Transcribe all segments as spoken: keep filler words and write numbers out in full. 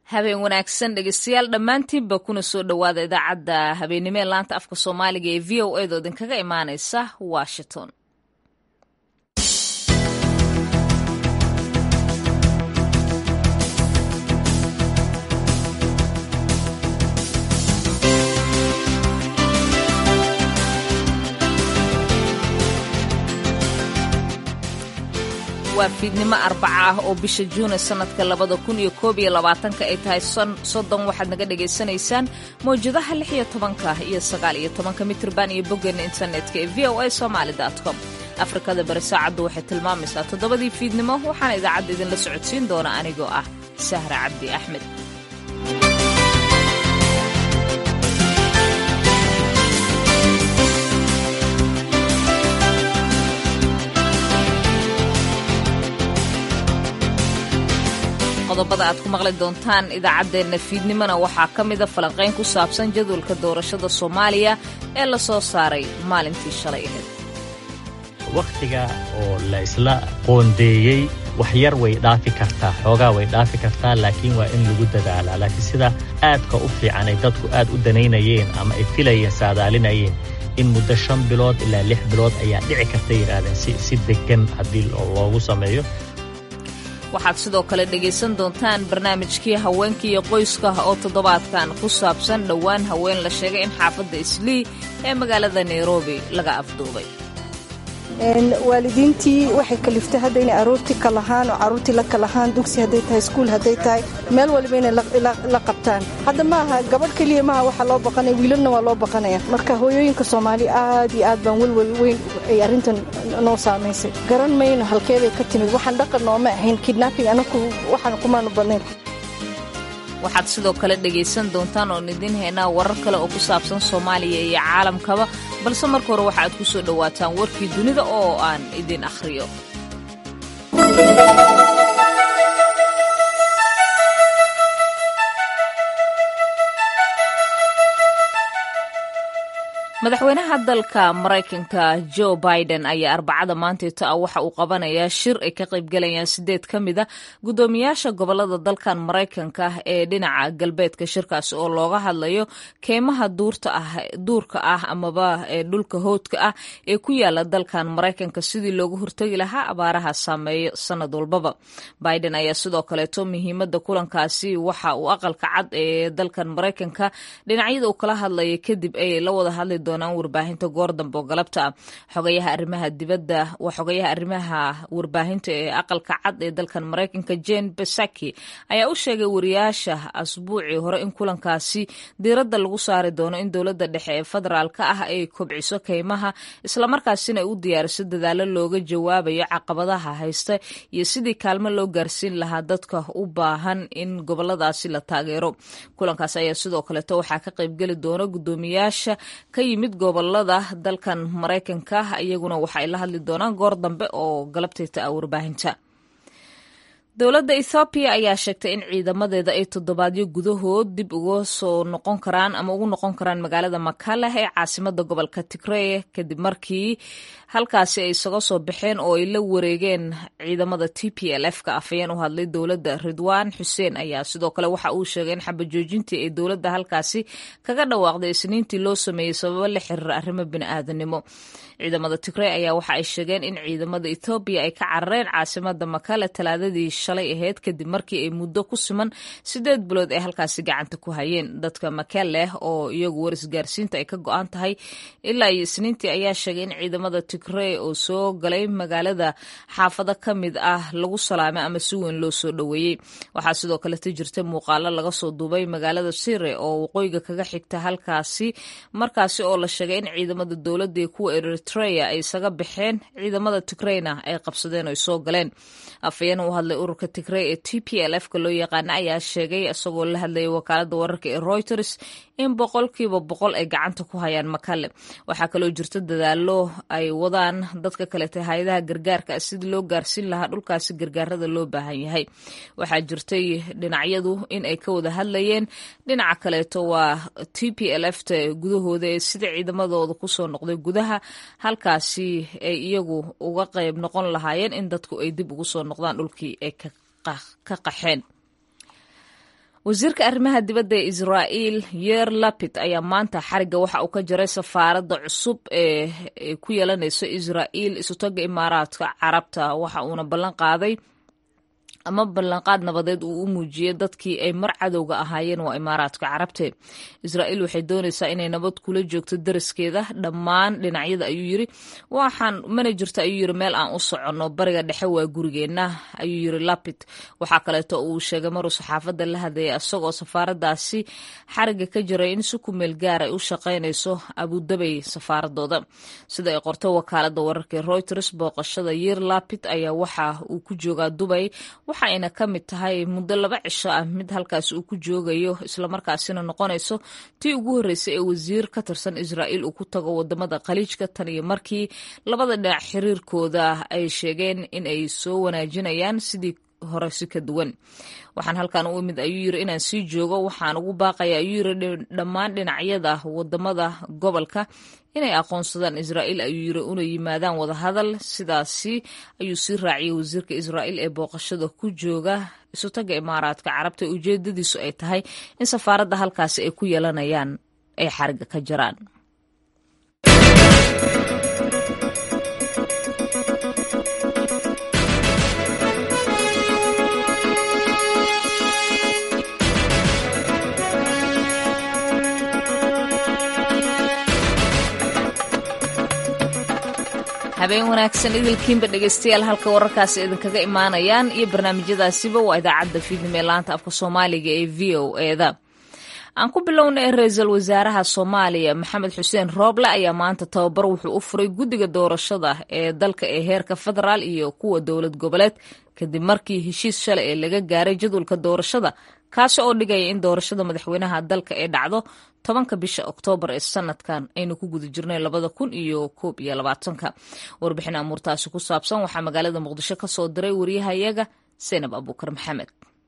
habeen wanaagsan dhegeystayaal dhammaantiinba kuna soo dhowaada idaacadda habeennimo ee laanta afka soomaaliga ee v o edo idinkaga imaanaysa washington. waa fiidnimo arbaca ah oo bisha juune sanadka labada kun iyo koob iyo labaatanka ay tahay soddon waxaad naga dhagaysanaysaan mawjadaha lix iyo tobanka iyo sagaal iyo tobanka mitirban iyo boggeena internetka ee v o a somaali dot com. afrikada bari saacaddu waxay tilmaamaysaa toddobadii fiidnimo waxaana idaacadda idinla socodsiin doona anigoo ah sahra cabdi axmed. qodobada aad ku maqli doontaan idaacaddeenna fiidnimona waxaa ka mida falanqayn ku saabsan jadwalka doorashada soomaaliya ee la soo saaray maalintii shalay ahayd. wakhtiga oo la isla qoondeeyey wax yar way dhaafi kartaa xoogaa way dhaafi kartaa laakiin waa in lagu dadaalaa laakiin sida aadka u fiican ay dadku aad u danaynayeen ama ay filayeen saadaalinayeen in muddo shan bilood ilaa lix bilood ayaa dhici karta yidhaahdeen si si degan haddii loogu sameeyo. waxaad sidoo kale dhegaysan doontaan barnaamijkii haweenka iyo qoyska oo toddobaadkan ku saabsan dhowaan haween la sheegay in xaafadda islii ee magaalada nairobi laga afduubay. waalidiintii waxay kaliftay hadda inay aroortii ka lahaan oo carruurtii la kalahaan dugsi hadday tahay iskuul hadday tahay meel waliba inay la qabtaan. hadda maaha gabadh keliya maaha waxaa loo baqanaya wiilalna waa loo baqanaya marka hooyooyinka soomaali aad iyo aad baan welwel weyn ay arrintan noo saamaysay. garan mayno halkeeday ka timid waxaan dhaqan nooma ahayn kidnapping anaku waxaan kumaanu badnayn. waxaad sidoo kale dhegaysan doontaan oon idiin haynaa warar kale oo ku saabsan soomaaliya iyo caalamkaba balse marka hore waxa aad ku soo dhowaataan warkii dunida oo aan idin akhriyo. madaxweynaha dalka maraykanka joe biden ayaa arbacada maanteeta ah waxa uu qabanayaa shir ay ka qaybgalayaan sideed ka mida guddoomiyaasha gobolada dalkan maraykanka ee dhinaca galbeedka shirkaasi oo looga hadlayo keymaha duurka ah amaba ee dhulka hoodka ah ee ku yaala dalkan maraykanka sidii loogu hortegi lahaa abaaraha saameeyo sanad walbaba. biden ayaa sidoo kaleeto muhiimada kulankaasi waxa uu aqalka cad ee dalkan maraykanka dhinacyada uu kala hadlaya kadib ay la wada hadli warbaahinta goor dambe oo galabta ah. xogayaha arrimaha dibadda waa xogayaha arrimaha warbaahinta ee aqalka cad ee dalkan maraykanka Jen Psaki ayaa u sheegay wariyaasha asbuucii hore in kulankaasi diiradda lagu saari doono in dowladda dhexe ee federaalka ah ay kobciso keymaha islamarkaasina ay u diyaariso dadaalo looga jawaabayo caqabadaha haysta iyo sidii kaalmo loo gaarsiin lahaa dadka u baahan in goboladaasi la taageero. kulankaas ayaa sidoo kaleeto waxaa ka qaybgeli doona guddoomiyaasha ka yimid gobolada dalkan maraykanka iyaguna waxa ay la hadli doonaan goor dambe oo galabtayta ah warbaahinta. dowladda ethoobiya ayaa sheegtay in ciidamadeeda ay toddobaadyo gudahood dib uga soo noqon karaan ama ugu noqon karaan magaalada makale ee caasimada gobolka Tigray kadib markii halkaasi ay isaga soo baxeen oo ay la wareegeen ciidamada T P L F ka afayeen u hadlay dowladda Ridwaan Xuseen ayaa sidoo kale waxa uu sheegay in xabajoojintii ay dowladda halkaasi kaga dhawaaqday isniintii loo sameeyey sababo la xiriira arrimo bini'aadanimo. ciidamada Tigray ayaa waxa ay sheegeen in ciidamada Ethiopia ay ka carareen caasimada makale talaadadii shalay ahayd kadib markii ay muddo ku siman sideed bilood ee halkaasi gacanta ku hayeen. dadka makale oo iyagu warisgaarsiinta ay ka go'an tahay ilaa iyo isniintii ayaa sheegay in ciidamada Tigray oo soo galay magaalada xaafado ka mid ah lagu salaamay ama si weyn loo soo dhoweeyey. waxaa sidoo kale jirta muuqaalo laga soo duubay magaalada Sire oo waqooyiga kaga xigta halkaasi markaasi oo la sheegay in ciidamada dowladda iyo kuwa Eritrea ay isaga baxeen ciidamada Tigrayna ay qabsadeen oo soo galeen. afayeen u hadlay ururka Tigray ee T P L F ka loo yaqaan ayaa sheegay isagoo la hadlayay wakaaladda wararka ee Reuters in boqolkiiba boqol ay gacanta ku hayaan makale. waxaa kaloo jirta dadaalo ay wadaan dadka kaleeta hay'adaha gargaarka sidii loo gaarsiin lahaa dhulkaasi gargaarada loo baahan yahay. waxaa jirtay dhinacyadu in ay ka wada hadlayeen dhinaca kaleeto waa T P L F ta gudahooda ee sida ciidamadooda ku soo noqday gudaha halkaasi ay iyagu uga qayb noqon lahaayeen in dadku ay dib ugu soo noqdaan dhulkii ay ka qaxeen. wasiirka arrimaha dibadda ee Israa'iil Yair Lapid ayaa maanta xariga waxa uu ka jaray safaaradda cusub ee ku yeelanaysa Israa'iil isutaga Imaaraadka Carabta waxa uuna ballan qaaday ama ballanqaad nabadeed uu u muujiyay dadkii ay mar cadowga ahaayeen waa Imaaraadka Carabta. Israa'iil waxay doonaysaa inay nabad kula joogto dariskeeda dhammaan dhinacyada ayuu yiri. Waxaan mana jirto ayuu yiri meel aan u soconno bariga dhexe waa gurigeena ayuu yiri Lapid. Waxa kale oo uu sheegay mar saxaafadda la hadlayay asagoo safaaraddaasi xariga ka jiray in si ku meel gaar ah u shaqeynayso Abu Dhabi safaaradooda. Sida ay qortay wakaaladda wararka Reuters, booqashada Yair Lapid ayaa waxa uu ku joogaa Dubai waxayna ka mid tahay muddo laba cisho ah mid halkaas uu ku joogayo isla markaasina noqonayso tii ugu horeysay ee wasiir ka tirsan Israa'iil uu ku tago wadamada Khaliijka tan iyo markii labada dhinac xiriirkooda ay sheegeen in ay soo wanaajinayaan sidii hore si ka duwan. Waxaan halkan u imid ayuu yiri inaan sii joogo waxaan ugu baaqayaa ayuu yiri dhammaan dhinacyada wadamada gobolka inay aqoonsadaan Israa'iil ayuu yiri una yimaadaan wada hadal. Sidaasi ayuu sii raaciyay wasiirka Israa'iil ee booqashada ku jooga isutaga Imaaraadka Carabta. Ujeedadiisu ay tahay in safaaradda halkaasi ay ku yeelanayaan ay xariga ka jiraan. habeen wanaagsan idilkiinba dhegeystayaal halka wararkaasi idinkaga imaanayaan iyo barnaamijyadaasiba waa idaacadda fiidnimo ee laanta afka Soomaaliga ee V O A-da. aan ku bilownay ra'iisul wasaaraha Soomaaliya Maxamed Xuseen Rooble ayaa maanta tababar wuxuu u furay guddiga doorashada ee dalka ee heerka federaal iyo kuwa dowlad goboleed kadib markii heshiis shalay ee laga gaaray jadwalka doorashada kaasi oo dhigaya in doorashada madaxweynaha dalka ay dhacdo tobanka bisha Oktoobar ee sanadkan aynu ku guda jirnay labada kun iyo koob iyo labaatanka. Warbixin amuurtaasi ku saabsan waxaa magaalada Muqdisho ka soo diray wariyahayaga Seenab Abuukar Maxamed.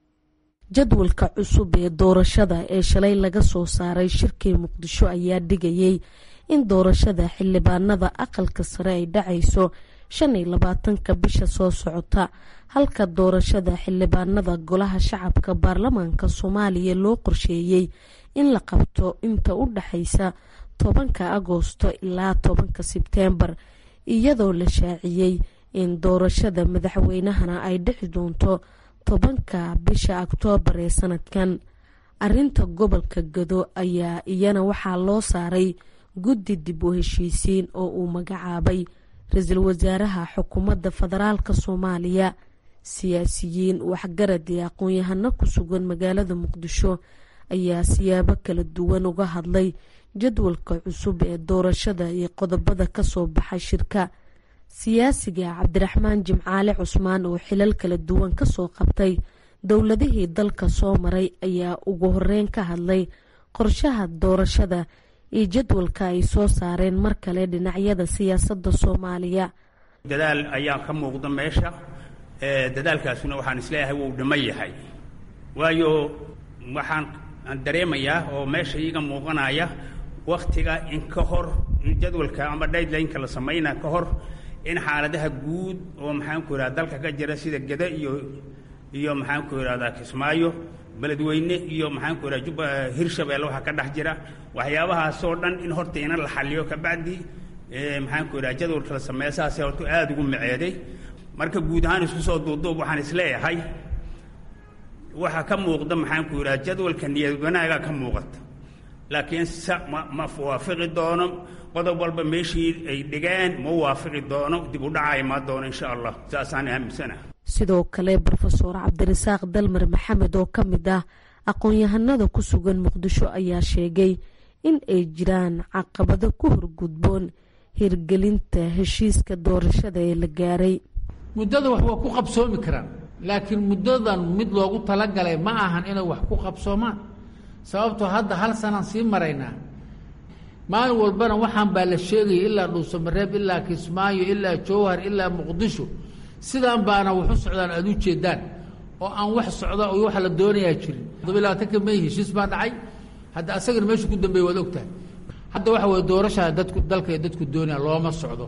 jadwalka cusub ee doorashada ee shalay laga soo saaray shirkii Muqdisho ayaa dhigayay in doorashada xildhibaanada aqalka sare ay dhacayso shan iyo labaatanka bisha soo socota halka doorashada xildhibaanada golaha shacabka baarlamaanka Soomaaliya loo qorsheeyay in la qabto inta u dhaxaysa tobanka Agoosto ilaa tobanka Sebteembar iyadoo la shaaciyay in doorashada madaxweynahana ay dhici doonto tobanka bisha Oktoobar ee sanadkan. Arinta gobolka Gado ayaa iyana waxaa loo saaray guddi dib u heshiisiin oo uu magacaabay ra'iisul wasaaraha xukuumadda federaalka Soomaaliya. Siyaasiyiin waxgarad iyo aqoon-yahano ku sugan magaalada Muqdisho ayaa siyaabo kala duwan uga hadlay jadwalka cusub ee doorashada iyo qodobada ka soo baxay shirka. siyaasiga Cabdiraxmaan Jimcaale Cusmaan oo xilal kala duwan ka soo qabtay dowladihii dalka soo maray ayaa ugu horeyn ka hadlay qorshaha doorashada iyo jadwalka ay soo saareen mar kale dhinacyada siyaasadda Soomaaliya. dadaal ayaa ka muuqda meesha ee dadaalkaasuna waxaan isleeyahay wuu dhimay yahay waayo waxaan dareemayaa oo meesha iiga muuqanaya waqtiga in ka hor jadwalka ama deadline-ka la sameynaa ka hor in xaaladaha guud oo maxaan ku yiraahdaa dalka ka jira sida Gada iyo iyo maxaan ku yiraahdaa Kismaayo beledweyne iyo maxaan ku yiraahdaa Hirshabeelle waxa ka dhex jira waxyaabahaas oo dhan in horta in la xalliyo ka bacdi ee maxaan ku yiraahdaa jadwalka la sameeyasaas horta aad ugu maceeday marka guud ahaan isku soo duuduub waxaan isleeyahay waxa ka muuqda maxaan ku yiraahdaa jadwalka niyad wanaaga ka muuqata laakiin ma waafaqi doono qodob walba meeshii ay dhigaan ma waafaqi doono dib u dhacay ma doono insha Allah saasaan aaminsanahay. sidoo kale Professor Cabdirasaaq Dalmar Maxamed oo ka mid ah aqoon-yahanada ku sugan Muqdisho ayaa sheegay in ay jiraan caqabado ku horgudboon hirgelinta heshiiska doorashada ee la gaaray. muddada wax waa ku qabsoomi karaan laakiin muddadan mid loogu talagalay ma ahan inay wax ku qabsoomaan sababtoo hadda hal sano sii maraynaa maalin walbana waxaan baa la sheegay ilaa Dhuusamareeb ilaa Kismaayo ilaa Jowhar ilaa Muqdisho sidaan baana wax u socdaan aad u jeedaan oo aan wax socdo oo wax la doonayaa jirin todobaatan May heshiis baa dhacay hadda asagana meesha ku dambeeyay wada ogtahay hadda waxa way doorashada dadku dalka ee dadku doonaya looma socdo.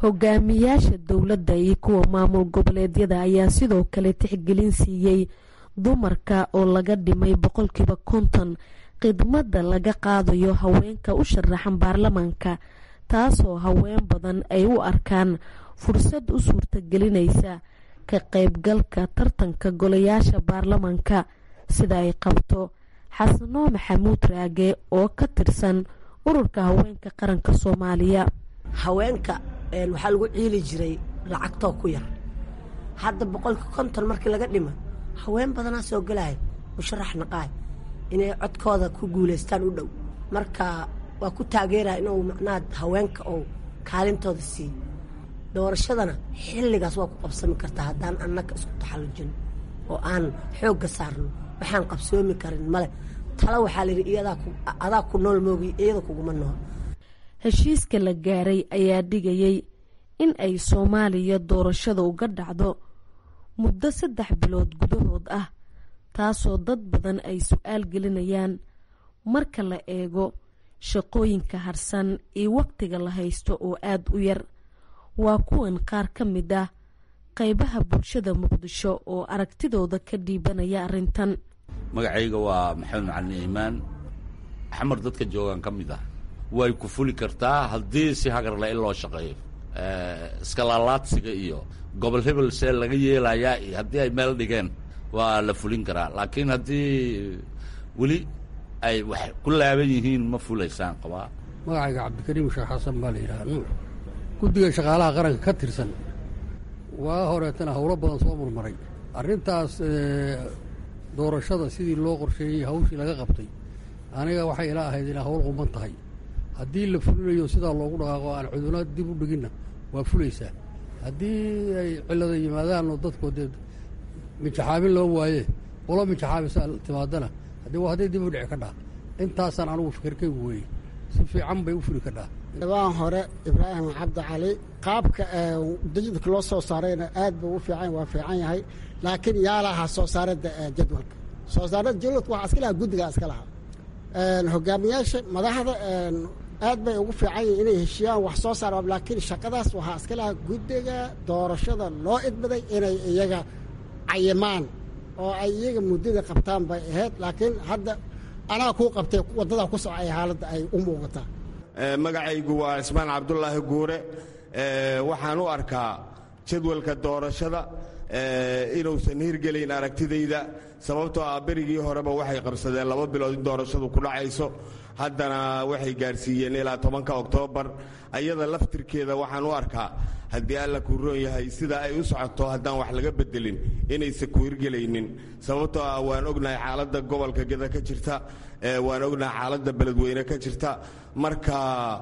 hogaamiyaasha dowladda iyo kuwa maamul goboleedyada ayaa sidoo kale tixgelin siiyay dumarka oo laga dhimay boqolkiiba konton khidmadda laga qaadayo haweenka u sharaxan baarlamaanka, taasoo haween badan ay u arkaan fursad u suurtagelinaysa ka qaybgalka tartanka golayaasha baarlamaanka, sida ay qabto xasano maxamuud raage oo ka tirsan ururka haweenka qaranka Soomaaliya. haweenka waxaa lagu ciili jiray lacagtoo ku yar, hadda boqolka konton markii laga dhima haween badanaa soo galaya musharax naqaay inay codkooda ku guulaystaan u dhow, marka waa ku taageeraya inuu macnaha haweenka oo kaalintooda siiyo. doorashadana xilligaas waa ku qabsami kartaa haddaan annaga isku taxallujin oo aan xoogga saarno, waxaan qabsoomi karin male. tala waxaa layidhi adaa ku nool moogi iyada kuguma nool. heshiiska la gaaray ayaa dhigayay in ay Soomaaliya doorashada uga dhacdo muddo saddex bilood gudahood ah, taasoo dad badan ay su-aal gelinayaan marka la eego shaqooyinka harsan iyo waqtiga la haysto oo aad u yar. waa kuwan qaar ka mid ah qaybaha bulshada Muqdisho oo aragtidooda ka dhiibanaya arrintan. magacayga waa maxamed macalin iimaan xamar, dadka joogaan ka mid ah. way ku fuli kartaa haddii si hagarle in loo shaqeeyo. iska laalaadsiga iyo gobol hebel see laga yeelayaa iyo haddii ay meel dhigeen waa la fulin karaa, laakiin haddii weli ay wax ku laaban yihiin ma fulaysaan qabaa. magacayga cabdikariim sheekh xasan baa la yidhaha nuur, guddiga shaqaalaha qaranka ka tirsan. waa horeetana howlo badan soo murmaray arrintaas doorashada sidii loo qorsheeyey hawshii laga qabtay. aniga waxay ila ahayd inay hawl quman tahay, haddii la fulinayo sidaa loogu dhaqaaqo aan cuduna dib u dhiginna waa fulaysaa. haddii ay cillada yimaadaan oo dadku dee mijaxaabin loo waaye qolo mijaxaabisa timaadana haddii waa hadday dib u dhici ka dhaa. intaasaan anugu fikirkaygu weeye, si fiican bay u fuli ka dhaa. dhawaan hore ibraahim cabdi cali qaabka jadwalka loo soo saarayna aad buu u fiican waa fiican yahay, laakiin yaa lahaa soo saarada jadwalka soo saarada jadwalka waxaa iska lahaa guddigaa iska lahaa. hogaamiyaasha madaxda aad bay ugu fiican yihiin inay heshiiyaan wax soo saar, laakiin shaqadaas waxaa iska lahaa guddiga doorashada loo idmaday inay iyaga cayimaan oo ay iyaga muddada qabtaan bay ahayd. laakiin hadda anaa kuu qabtay waddadaa ku socay xaaladda ay u muuqataa. magacaygu waa cismaan cabdulaahi guure. waxaan u arkaa jadwalka doorashada inuusan hirgelayn aragtidayda, sababtoo ah berigii horeba waxay qabsadeen laba bilood in doorashadu ku dhacayso, haddana waxay gaarsiiyeen ilaa tobanka oktoobar. ayada laftirkeeda waxaan u arkaa haddii alla kuu roon yahay sida ay u socoto haddaan wax laga bedelin inaysan ku hirgelaynin, sababtoo ah waan ognahay xaaladda gobolka geda ka jirta, waan ognahay xaaladda beledweyne ka jirta. marka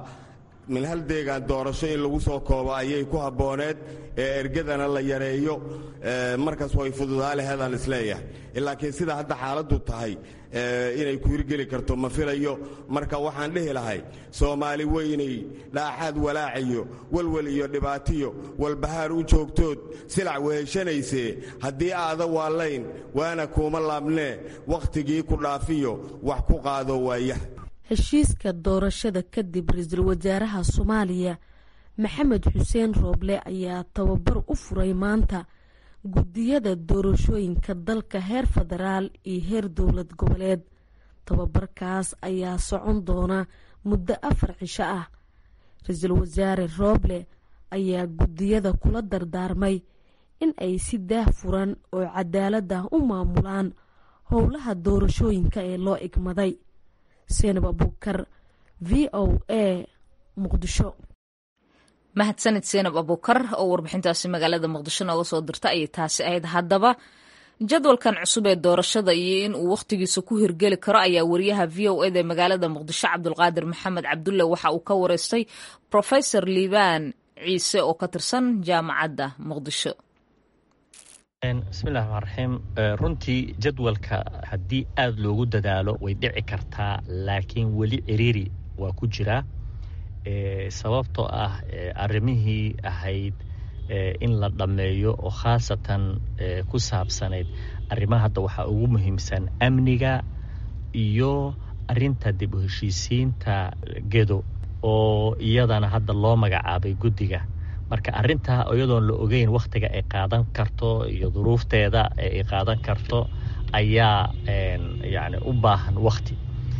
min hal deegaan doorasho in lagu soo koobo ayay ku habbooneed, ee ergadana la yareeyo, markaas way fududaa laheedaan isleeyahay. laakiin sida hadda xaaladdu tahay inay ku hirgeli karto ma filayo. marka waxaan dhihi lahay soomaali weynay dhaaxaad walaacayo walwal iyo dhibaatiyo walbahaar u joogtood silac weheshanaysee, haddii aada waalayn waana kuuma laabnee, wakhtigii ku dhaafiyo wax ku qaado waayah. heshiiska doorashada kadib ra-iisul wasaaraha Soomaaliya Maxamed Xuseen Rooble ayaa tababar u furay maanta guddiyada doorashooyinka dalka heer federaal iyo heer dowlad goboleed. tababarkaas ayaa socon doona muddo afar cisho ah. ra-iisul wasaare Rooble ayaa guddiyada kula dardaarmay in ay si daahfuran oo cadaalad ah u maamulaan howlaha doorashooyinka ee loo igmaday. Seenab Abuukar, V O A, Muqdisho. mahadsanid Seenab Abuukar oo warbixintaasi magaalada Muqdisho nooga soo dirta ayay taasi ahayd. haddaba jadwalkan cusub ee doorashada iyo in uu wakhtigiisa ku hirgeli karo ayaa wariyaha V O A da magaalada Muqdisho Cabdulqaadir Maxamed Cabdulle waxa uu ka wareystay Professor Liibaan Ciise oo ka tirsan jaamacadda Muqdisho. bismillahi raxmaan raxiim. runtii jadwalka haddii aada loogu dadaalo way dhici kartaa, laakiin weli ciriiri waa ku jiraa, sababtoo ah arrimihii ahayd in la dhammeeyo oo khaasatan ku saabsanayd arrimaha hadda waxaa ugu muhiimsan amniga iyo arrinta dib u heshiisiinta gedo oo iyadana hadda loo magacaabay guddiga. marka arrintaa iyadoon la ogeyn wakhtiga ay qaadan karto iyo duruufteeda ay qaadan karto ayaa yani u baahan wakti.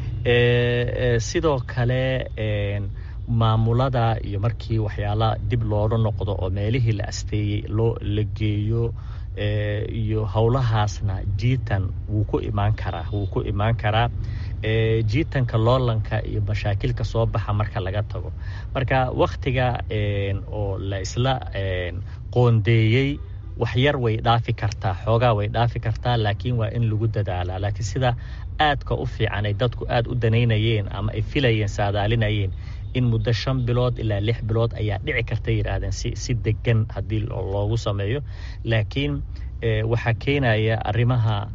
sidoo kale maamulada iyo markii waxyaala dib loola noqdo oo meelihii la asteeyey loo la geeyo iyo howlahaasna jiitan wuu ku imaan karaa wuu ku imaan karaa jiitanka loolanka iyo mashaakilka soo baxa marka laga tago. marka waktiga oo la isla qoondeeyey wax yar way dhaafi kartaa, xoogaa way dhaafi kartaa, laakiin waa in lagu dadaalaa. laakiin sida aadka u fiican ay dadku aad u danaynayeen ama ay filayeen saadaalinayeen in muddo shan bilood ilaa lix bilood ayaa dhici karta yidhaahdeen si si degan haddii loogu sameeyo. laakiin waxaa keenaya arrimaha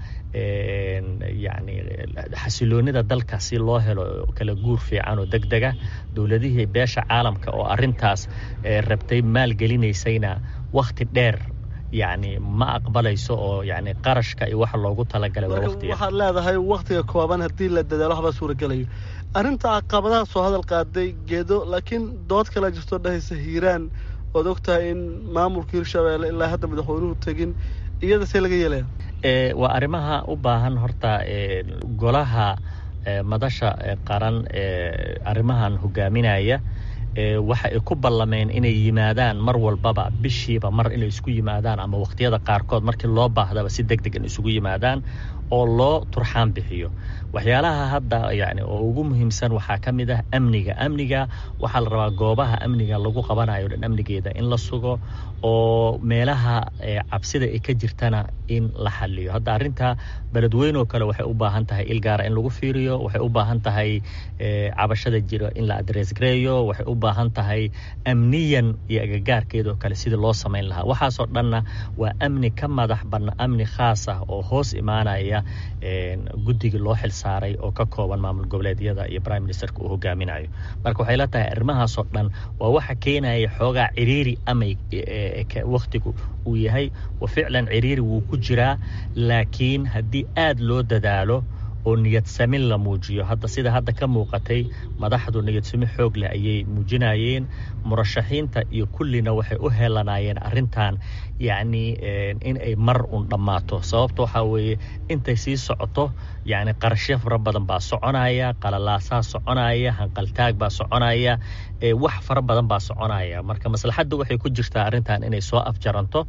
yani xasiloonida dalka si loo helo kala guur fiican oo degdega. dowladihii beesha caalamka oo arrintaas rabtay maalgelinaysayna wakti dheer yani ma aqbalayso oo yani qarashka iyo waxa loogu talagalay waa waqtiga. waxaad leedahay waqtiga kooban haddii la dadaalo waxba suuragelayo. arrinta caqabadaha soo hadal qaaday geedo, laakiin dood kala jirto dhahaysa hiiraan ood ogtahay in maamulka hirshabeelle ilaa hadda madaxweynuhu tegin, iyada see laga yeelaya? waa arrimaha u baahan horta golaha madasha qaran arrimahan hogaaminaya waxa ay ku ballameen inay yimaadaan mar walbaba bishiiba mar inay isku yimaadaan ama waqtiyada qaarkood markii loo baahdaba si degdeg in isugu yimaadaan oo loo turxaan bixiyo. waxyaalaha hadda yani oo ugu muhiimsan waxaa ka mid ah amniga. amniga waxaa la rabaa goobaha amniga lagu qabanayo dhan amnigeeda in la sugo oo meelaha cabsida ay ka jirtana in la xaliyo. hadda arrinta beledweyne oo kale waxay u baahan tahay il gaara in lagu fiiriyo, waxay u baahan tahay cabashada jira in la address gareeyo, waxay u baahan tahay amniyan iyo agagaarkeeda oo kale sidii loo samayn lahaa. waxaasoo dhanna waa amni ka madax banna, amni khaas ah oo hoos imaanaya guddigii loo xil saaray oo ka kooban maamul goboleedyada iyo prime ministerka uu hogaaminayo. marka waxay la tahay arrimahaasoo dhan waa waxa keenaya xoogaa ciriiri ama waktigu uu yahay. wa ficlan ciriiri wuu ku jiraa, laakiin haddii aad loo dadaalo oo niyad samin la muujiyo, hadda sida hadda ka muuqatay madaxdu niyad sami xoog leh ayay muujinayeen. murashaxiinta iyo kullina waxay u helanayeen arrintan yacni in ay mar un dhammaato. sababta waxaa weeye intay sii socoto yani qarashyo fara badan baa soconaya, qalalaasaa soconaya, hanqaltaag baa soconaya, wax fara badan baa soconaya. marka maslaxadda waxay ku jirtaa arrintan inay soo afjaranto.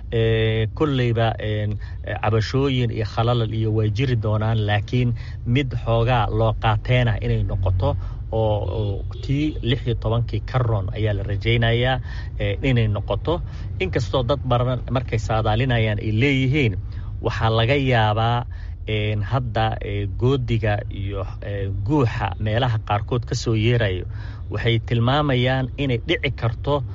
kolleyba cabashooyin iyo khalalal iyo way jiri doonaan, laakiin mid xoogaa loo qaateena inay noqoto oo tii lix iyo tobankii karon ayaa la rajaynayaa inay noqoto. inkastoo dad badan markay saadaalinayaan ay leeyihiin waxaa laga yaabaa hadda goodiga iyo guuxa meelaha qaarkood ka soo yeerayo waxay tilmaamayaan inay dhici karto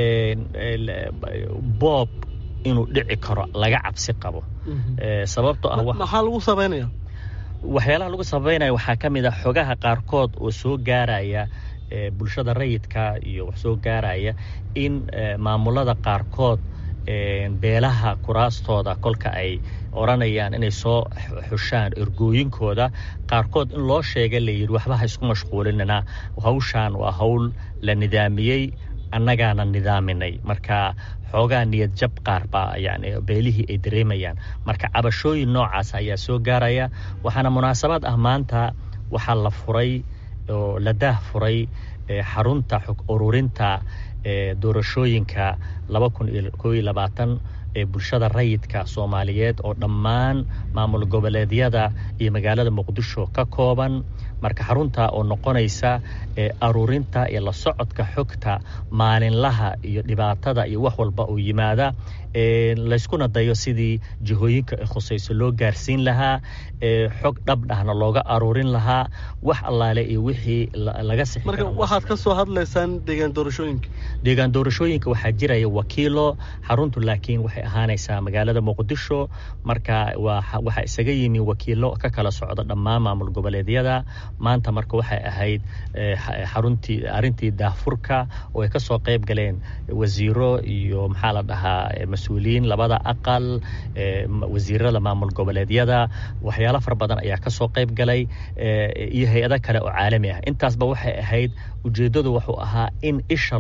boob inuu dhici karo laga cabsi qabo. sababtoo ah maxaa lagu sameynaya? waxyaalaha lagu sameynaya waxaa ka mid ah xogaha qaarkood oo soo gaaraya bulshada rayidka iyo wax soo gaaraya in maamulada qaarkood beelaha kuraastooda kolka ay oranayaan inay soo xushaan ergooyinkooda qaarkood in loo sheega la yidhi waxba ha isku mashquulinina, hawshaan waa hawl la nidaamiyey, annagaana nidaaminay. marka xoogaa niyad jab qaar baa yani beelihii ay dareemayaan. marka cabashooyin noocaas ayaa soo gaaraya. waxaana munaasabad ah maanta waxaa la furay oo la daah furay xarunta xog ururinta doorashooyinka laba kun iyo koob iyo labaatan ee bulshada rayidka Soomaaliyeed oo dhammaan maamul goboleedyada iyo magaalada Muqdisho ka kooban. marka xarunta oo noqonaysa aruurinta iyo la socodka xogta maalinlaha iyo dhibaatada iyo wax walba oo yimaada la isku nadayo sidii jihooyinka khusayso loo gaarsiin lahaa, xog dhabdhahna looga aruurin lahaa, wax allaale iyo wixii laga sixi marka waxaad ka soo hadlaysaan deegaan doorashooyinka deegaan doorashooyinka waxaa jiraya wakiilo. xaruntu laakiin waxay ahaanaysaa magaalada Muqdisho. marka waxa isaga yimi wakiilo ka kala socda dhammaan maamul goboleedyada. maanta marka waxay ahayd xaruntii arintii daahfurka oo ay ka soo qayb galeen wasiiro iyo maxaa la dhahaa mas-uuliyiin labada aqal, wasiirada maamul goboleedyada. waxyaalo fara badan ayaa ka soo qayb galay iyo hay-ado kale oo caalami ah. intaasba waxay ahayd ujeeddadu wuxuu ahaa in isha lagu hayo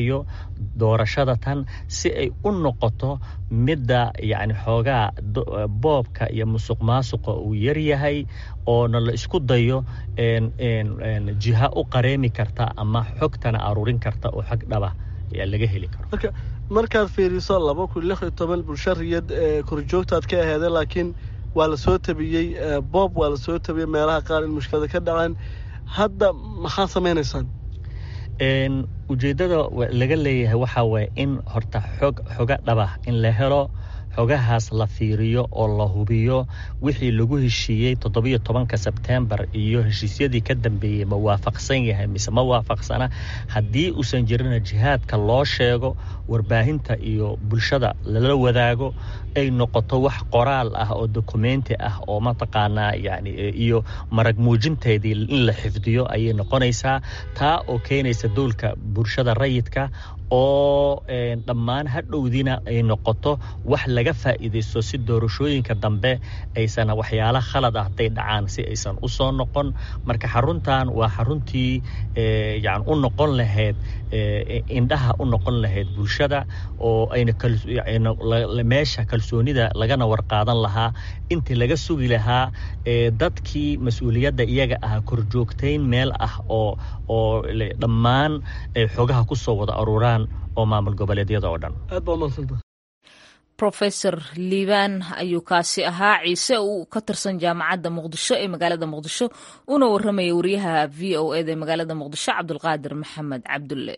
shaqeeyo doorashada tan si ay u noqoto midda yacni xoogaa boobka iyo musuq maasuqa uu yaryahay oona la isku dayo jiha u qareemi karta ama xogtana aruurin karta oo xag dhaba ayaa laga heli karo. marka markaad fiiriso laba kun lix iyo toban bulsho riyad korjoogtaad ka aheedeen laakiin waa la soo tabiyey boob waa la soo tabiyey meelaha qaar in mushkilada ka dhacaan hadda maxaa samaynaysaan? ujeeddada laga leeyahay waxaa waaya in horta xog xoga dhaba in la helo xogahaas la fiiriyo oo la hubiyo wixii lagu heshiiyey toddobiyo tobanka sebtembar iyo heshiisyadii ka dambeeyey ma waafaqsan yahay mise ma waafaqsana. haddii uusan jirina jihaadka loo sheego warbaahinta iyo bulshada lala wadaago ay noqoto wax qoraal ah oo dokumenti ah oo mataqaanaa yani iyo marag muujinteedii in la xifdiyo ayay noqonaysaa. taa oo keenaysa dowlka bulshada rayidka oo dhammaan hadhowdiina ay noqoto wax laga faa'iidaysto si doorashooyinka dambe aysan waxyaalo khalad ah hadday dhacaan si aysan u soo noqon. marka xaruntan waa xaruntii yani u noqon lahayd indhaha u noqon lahayd bulshada oo ayna meesha kalsoonida lagana warqaadan lahaa intii laga sugi lahaa dadkii mas-uuliyadda iyaga ah korjoogtayn meel ah oo oo dhammaan xogaha ku soo wada aruuraan oo maamul goboleedyada oo dhan. aad baa umahadsanta. professor liibaan ayuu kaasi ahaa ciise uu ka tirsan jaamacadda muqdisho ee magaalada muqdisho una warramaya wariyaha v o eda ee magaalada muqdisho cabdulqaadir maxamed cabdulle.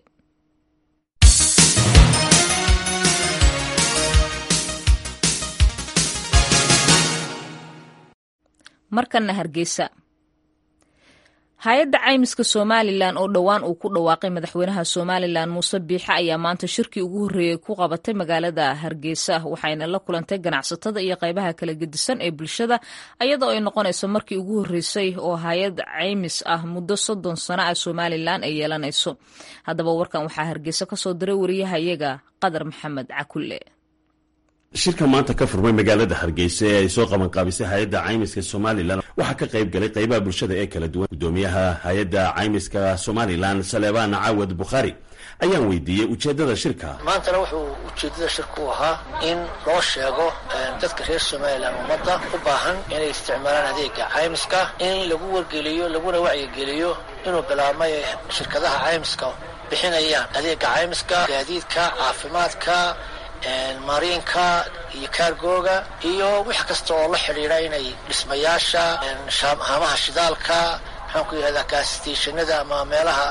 markana Hargeysa. hay-adda caymiska somalilan oo dhowaan uu ku dhawaaqay madaxweynaha somalilan muuse biixe ayaa maanta shirkii ugu horreeyey ku qabatay magaalada hargeysa waxayna la kulantay ganacsatada iyo qaybaha kala gedisan ee bulshada iyadoo ay noqonayso markii ugu horreysay oo hay-ad caymis ah muddo soddon sano ah somalilan ay yeelanayso. haddaba warkan waxaa hargeysa ka soo diray wariyahayaga qadar maxamed cakulle. shirka maanta ka furmay magaalada hargeysa ee ay soo qabanqaabisay hay-adda caymiska somalilan waxaa ka qayb galay qaybaha bulshada ee kala duwan. gudoomiyaha hay-adda caymiska somalilan saleebaan caawad bukhaari ayaan weydiiyey ujeeddada shirka. maantana wuxuu ujeeddada shirka u ahaa in loo sheego dadka reer somalilan ummadda u baahan inay isticmaalaan adeega caymiska, in lagu wargeliyo laguna wacyigeliyo inuu bilaabmay shirkadaha caymiska bixinayaan adeega caymiska, gaadiidka, caafimaadka, mariinka iyo kaargooga iyo wix kasta oo la xidhiidha inay dhismayaasha, haamaha shidaalka, maxaan ku yidhahdaa gaasstationada ama meelaha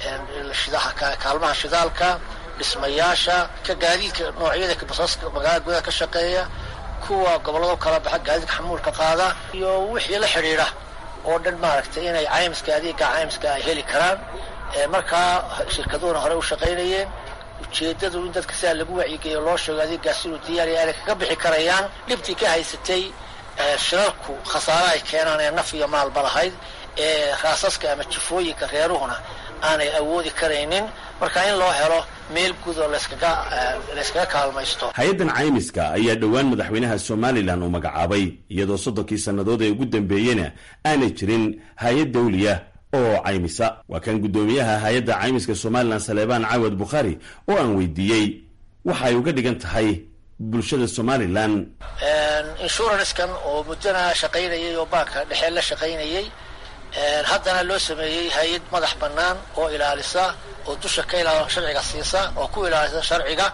kaalmaha shidaalka, dhismayaasha, ka gaadiidka noocyada basaska magaalada gudaha ka shaqeeya, kuwa gobollado kala baxa gaadiidka xamuulka qaada iyo wixii la xidhiidha oo dhan maaragtay inay caymiska adeega caymiska ay heli karaan. markaa shirkaduhuna horey u shaqaynayeen. ujeeddadu in dadka sidaa lagu wacyigeeyo loo sheego adeegaas inuu diyaariya aanay kaga bixi karayaan dhibtii ka haysatay shirarku khasaare ay keenaan ee naf iyo maalba lahayd ee raasaska ama jifooyinka reeruhuna aanay awoodi karaynin. marka in loo helo meel guud oo layskaga layskaga kaalmaysto. hay-addan caymiska ayaa dhowaan madaxweynaha somalilan uu magacaabay iyadoo soddonkii sannadood ee ugu dambeeyena aanay jirin hay-ad dawliya oo caymisa. waa kan gudoomiyaha hay-adda caymiska somalilan saleebaan caawad bukhaari oo aan weydiiyey waxa ay uga dhigan tahay bulshada somalilan. inshurancekan oo muddana shaqaynayay oo baanka dhexe la shaqaynayay haddana loo sameeyey hay-ad madax bannaan oo ilaalisa oo dusha ka ilaala sharciga siisa oo ku ilaalisa sharciga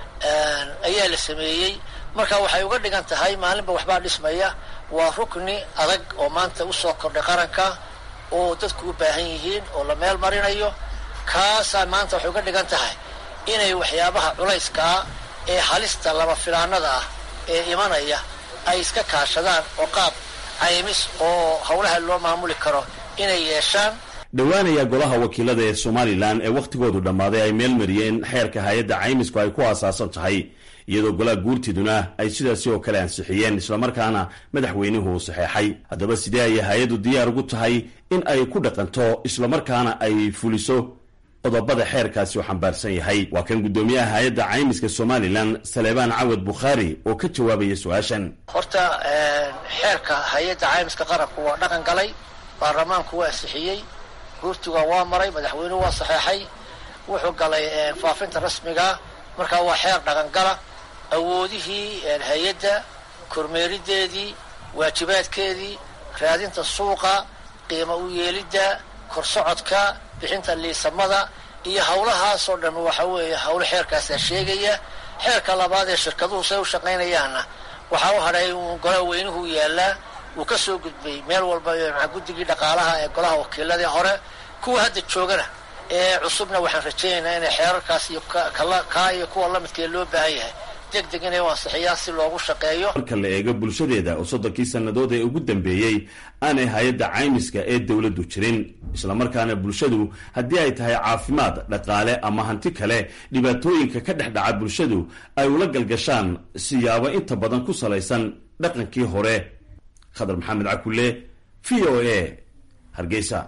ayaa la sameeyey. marka waxay uga dhigan tahay maalinba waxbaa dhismaya. waa rukni adag oo maanta usoo kordhay qaranka oo dadku u baahan yihiin oo la meel marinayo. kaasaa maanta waxay uga dhigan tahay inay waxyaabaha culayskaa ee halista lama filaanada ah ee imanaya ay iska kaashadaan oo qaab caymis oo howlaha loo maamuli karo inay yeeshaan. dhowaanaya golaha wakiilada ee somalilan ee wakhtigoodu dhammaaday ay meel mariyeen xeerka hay-adda caymisku ay ku aasaasan tahay iyadoo golaha guurtiduna ay sidaasi oo kale ansixiyeen islamarkaana madaxweynuhu uu saxeexay. haddaba sidee ayay hay-addu diyaar ugu tahay in ay ku dhaqanto islamarkaana ay fuliso qodobada xeerkaasi uu xambaarsan yahay? waa kan gudoomiyaha hay-adda caymiska somalilan saleebaan caawad bukhaari oo ka jawaabaya su-aashan. horta xeerka hay-adda caymiska qaranku waa dhaqan galay, baarlamaanku waa ansixiyey, guurtiga waa maray, madaxweynuhu waa saxeexay. wuxuu galay faafinta rasmiga markaa waa xeer dhaqangala awoodihii hay-adda kormeerideedii waajibaadkeedii raadinta suuqa qiimo u yeelidda korsocodka bixinta liisamada iyo howlahaasoo dhan waxa weeye howlo xeerkaasaa sheegaya xeerka labaad ee shirkaduhu say u shaqaynayaanna waxaa u hadhay golaha weynuhu yaallaa wuu ka soo gudbay meel walba maa guddigii dhaqaalaha ee golaha wakiiladii hore kuwa hadda joogana ee cusubna waxaan rajaynaynaa inay xeerarkaas iyo kaa iyo kuwa la midkee loo baahan yahay degdeg inay u ansixiyaan si loogu shaqeeyo. marka la eego bulshadeeda oo soddonkii sannadood ee ugu dambeeyey aanay hay-adda caymiska ee dowladdu jirin islamarkaana bulshadu haddii ay tahay caafimaad dhaqaale ama hanti kale dhibaatooyinka ka dhex dhaca bulshadu ay ula galgashaan siyaabo inta badan ku salaysan dhaqankii hore. khadar maxamed cakulle v o a hargeysa.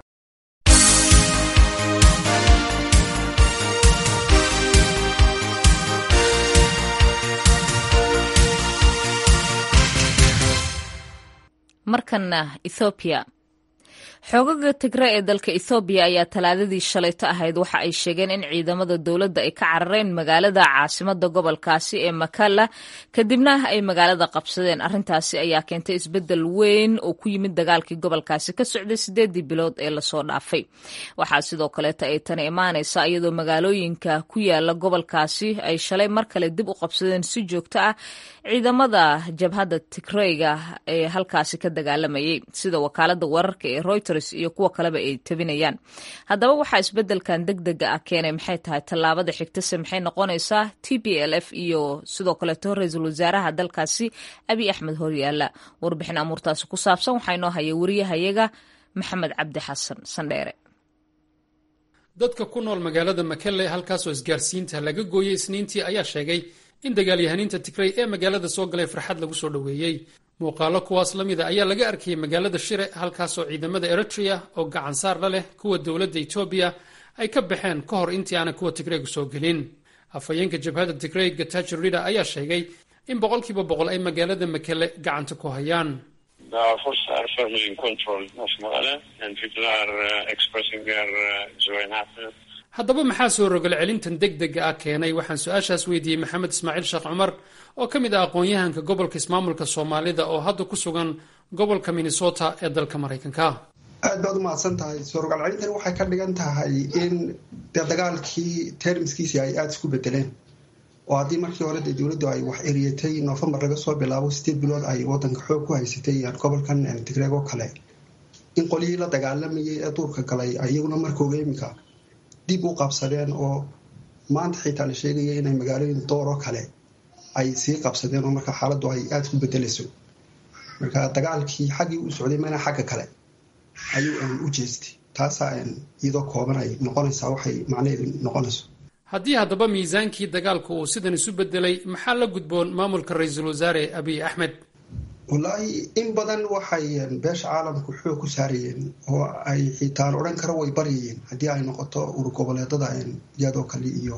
markana ethoobiya xoogaga tigre ee dalka ethoobiya ayaa talaadadii shalayto ahayd waxa ay sheegeen in ciidamada dowladda ay ka carareen magaalada caasimada gobolkaasi ee makala kadibna ay magaalada qabsadeen. arrintaasi ayaa keentay isbedel weyn oo ku yimid dagaalkii gobolkaasi ka socday sideedii bilood ee lasoo dhaafay. waxaa sidoo kaleeta ay tani imaanaysa iyadoo magaalooyinka ku yaala gobolkaasi ay shalay mar kale dib u qabsadeen si joogto ah ciidamada jabhadda tigreyga ee halkaasi ka dagaalamayay sida wakaalada wararka ee Reuters iyo kuwa kaleba ay tabinayaan. haddaba waxaa isbedelkan degdega ah keenay maxay tahay tallaabada xigtase maxay noqonaysaa T P L F iyo sidoo kaleeto ra-iisul wasaaraha dalkaasi Abiy Axmed horyaala. warbixin amuurtaasi ku saabsan waxaa inoo haya wariyahayaga Maxamed Cabdi Xasan Sandheere. dadka ku nool magaalada Makelle halkaasoo isgaarsiinta laga gooyay isniintii ayaa sheegay in dagaalyahaniinta Tigray ee magaalada soo galay farxad lagu soo dhaweeyay. muuqaalo kuwaas la mida ayaa laga arkayay magaalada Shire halkaasoo ciidamada Eritrea oo gacan saar la leh kuwa dowladda Ethiopia ay ka baxeen ka hor intii aanay kuwa Tigray soo gelin. afhayeenka jabhadda Tigray Getachew Reda ayaa sheegay in boqolkiiba boqol ay magaalada Makelle gacanta ku hayaan. haddaba maxaa soo rogal celintan degdega ah keenay? waxaan su-aashaas weydiiyey maxamed ismaaciil sheekh cumar oo ka mid ah aqoon-yahanka gobolka ismaamulka soomaalida oo hadda ku sugan gobolka Minnesota ee dalka Maraykanka. aad baad u mahadsan tahay. soo rogal celintan waxay ka dhigan tahay in dagaalkii termskiisii ay aada isku bedeleen oo haddii markii hore dee dowladdu ay wax eriyatay November laga soo bilaabo sideed bilood ay wadanka xoog ku haysatay gobolkan Tigray oo kale in qolihii la dagaalamayay ee duurka galay iyaguna markooga imika dib u qabsadeen oo maanta xitaa la sheegaya inay magaalooyin dooro kale ay sii qabsadeen oo marka xaaladdu ay aada ku bedelayso. marka dagaalkii xaggii u socday mana xagga kale ayuu u jeestay. taasaa iyadoo kooban ay noqonaysaa waxay macnaheedu noqonayso. haddii haddaba miisaankii dagaalku uu sidan isu bedelay maxaa la gudboon maamulka ra-iisul wasaare Abiy Axmed? wallaahi in badan waxay beesha caalamku xoog ku saarayeen oo ay xitaan odhan karo way baryayeen haddii ay noqoto urur goboleedada iyadoo kale iyo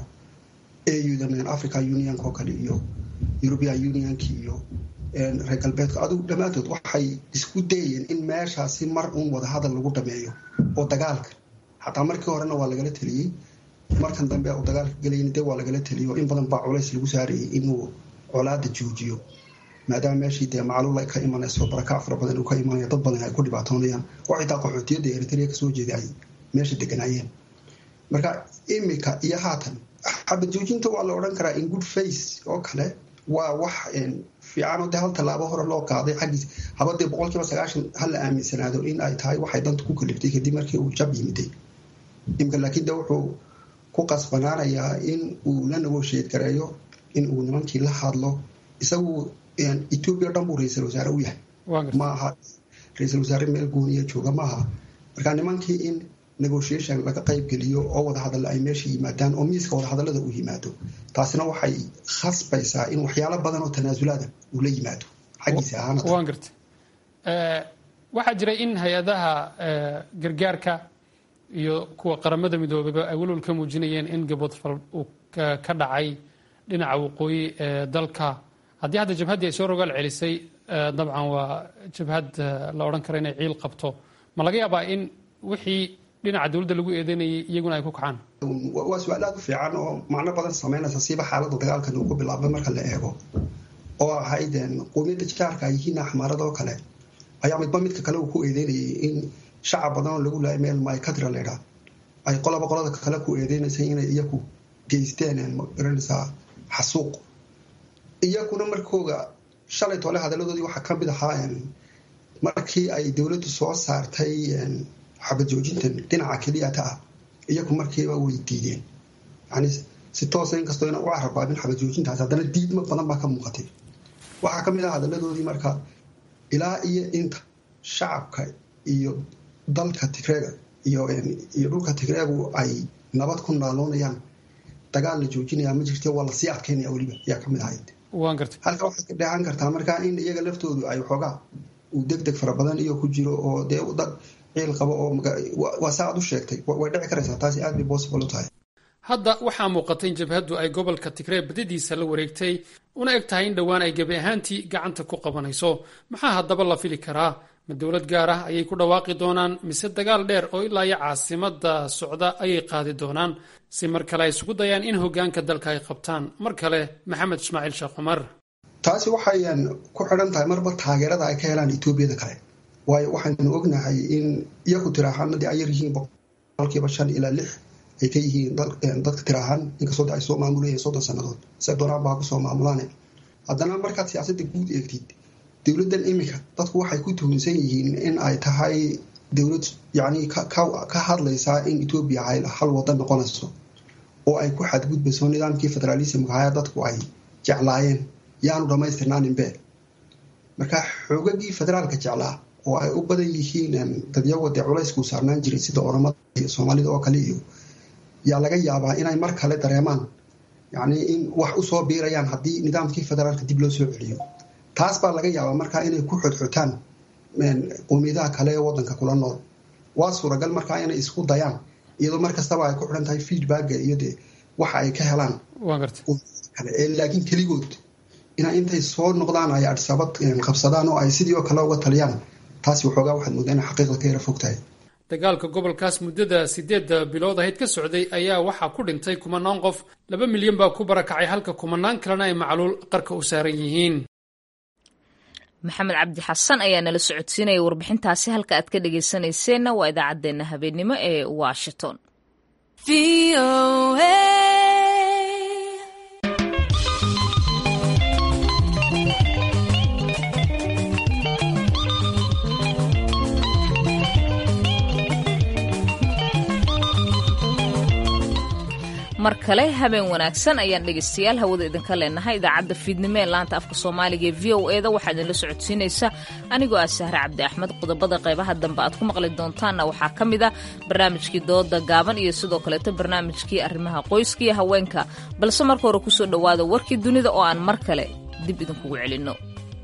A U-da Africa Unionka oo kale iyo European Unionka iyo reer galbeedka adigu dhammaantood waxay isku dayeen in meeshaasi mar uun wada hadal lagu dhameeyo oo dagaalka xataa markii horena waa lagala taliyey markan dambe uu dagaalka galayna dee waa lagala taliyo in badan baa culays lagu saarayay inuu colaada joojiyo maadaama meeshii dee macluul ay ka imanayso baraka fara badan uu ka imanayo dad badan ay ku dhibaatoonayaan oo xitaa qaxootiyada Eritrea ka soo jeeday ay meesha deganaayeen. marka imika iyo haatan xabad joojinta waa la odhan karaa in good face oo kale waa wax fiican oo dee hal tallaabo hore loo qaaday xaggiis habadee boqolkiiba sagaashan hal la aaminsanaado in ay tahay waxay danta ku kaliftay kadib markii uu jab yimiday. imika laakiin de wuxuu ku qasbanaanayaa in uu la negotiate gareeyo in uu nimankii la hadlo. isagu Ethiopia dhan buu ra-iisul wasaare u yahay maaha ra-iisul wasaare meel gooniya jooga maaha. marka nimankii in negotiation laga qayb geliyo oo wadahadal ay meesha yimaadaan oo miiska wadahadalada uu yimaado taasina waxay khasbaysaa in waxyaalo badan oo tanaasulaada uu la yimaado xaggiisa ahaana. waan gartay. waxaa jiray in hay-adaha gargaarka iyo kuwa qaramada midoobeyba ay walwal ka muujinayeen in gaboodfal uu ka dhacay dhinaca waqooyi ee dalka. haddii hadda jabhaddii ay soo rogaal celisay dabcan waa jabhad la odhan kara inay ciil qabto ma laga yaabaa in wixii dhinaca dowladda lagu eedeynayay iyaguna ay ku kacaan? waa su-aal aad u fiican oo macno badan samaynaysa siiba xaaladda dagaalkan uu ku bilaabay marka la eego oo ahayd qowmiyadda jaarka ay yihiin axmaarada oo kale ayaa midba midka kale uu ku eedeynayay in shacab badan oo lagu laayay meel maykadra leedhaa ay qolaba qolada kale ku eedeynaysay inay iyaku geysteen magaranaysaa xasuuq. iyaguna markooga shalay tole hadaladoodii waxaa ka mid ahaa markii ay dowladdu soo saartay xabad joojintan dhinaca keliyata ah iyagu markiiba way diideen yani si toosa inkastoo ina u carabaabin xabad joojintaas haddana diidma badan baa ka muuqatay. waxaa ka mid ah hadaladoodii marka ilaa iyo inta shacabka iyo dalka tigreega iyo iyo dhulka tigreegu ay nabad ku naaloonayaan dagaal la joojinaya ma jirto waa lasii adkeynaya weliba ayaa ka mid ahayd. halka waxay ka dheehan kartaa markaa in iyaga laftoodu ay xoogaa uu deg deg fara badan iyo ku jiro oo dee dad ciil qabo oo waa saa aad u sheegtay way dhici karaysaa taasi aad bay possible u tahay. hadda waxaa muuqatay in jabhaddu ay gobolka Tigray badadiisa la wareegtay una eg tahay in dhowaan ay gabi ahaantii gacanta ku qabanayso. maxaa haddaba la fili karaa? ma dowlad gaar ah ayay ku dhawaaqi doonaan mise dagaal dheer oo ilaa iyo caasimada socda ayay qaadi doonaan si mar kale ay isugu dayaan in hoggaanka dalka ay qabtaan? mar kale maxamed ismaaciil sheekh cumar. taasi waxayan ku xidhan tahay marba taageerada ay ka helaan etoobiyada kale waayo waxaynu ognahay in iyagu tiraahaanadii ay yar yihiin boqolkiiba shan ilaa lix ay ka yihiin dadka tiraahaan inkastoo ay soo maamulayeen soddon sannadood se doonaan baa kusoo maamulaan. haddana markaad siyaasadda guud eegtid dowladdan iminka dadku waxay ku tuhunsan yihiin in ay tahay dowlad yani ka hadlaysaa in etoobiya ay hal wadan noqonayso oo ay ku xadgudbayso nidaamkii federaalismka haya dadku ay jeclaayeen yaanu dhamaystirnaaninbe. marka xoogagii federaalka jeclaa oo ay u badan yihiin dadyago dee culaysku saarnaan jiray sida oromada iyo soomaalida oo kale iyo yaa laga yaabaa inay mar kale dareemaan yani in wax usoo biirayaan haddii nidaamkii federaalka dib loo soo celiyo. taas baa laga yaabaa markaa inay ku xodxotaan qowmiyadaha kale ee wadanka kula nool. waa suuragal markaa inay isku dayaan iyadoo mar kastaba ay ku xidhan tahay feedbacka iyo dee waxa ay ka helaan laakiin keligood inay intay soo noqdaan ay adisabad qabsadaan oo ay sidii oo kale uga taliyaan taasi waxoogaa waxaad moodaa inay xaqiiqda ka yara fog tahay. dagaalka gobolkaas muddada sideedda bilood ahayd ka socday ayaa waxaa ku dhintay kumanaan qof, laba milyan baa ku barakacay halka kumanaan kalena ay macluul qarka u saaran yihiin. maxamed cabdi xasan ayaa nala socodsiinaya warbixintaasi. halka aad ka dhegaysanayseena waa idaacaddeenna habeenimo ee Washington. mar kale habeen wanaagsan ayaan dhegaystayaal hawada idinka leenahay. idaacadda fiidnimo ee laanta afka soomaaliga ee v o e da waxaa idinla socodsiinaysa anigoo ah Sahre Cabdi Axmed. qodobada qaybaha dambe aad ku maqli doontaanna waxaa ka mid ah barnaamijkii dooda gaaban iyo sidoo kaleeto barnaamijkii arrimaha qoyska iyo haweenka. balse marka hore kusoo dhowaada warkii dunida oo aan mar kale dib idinkugu celinno.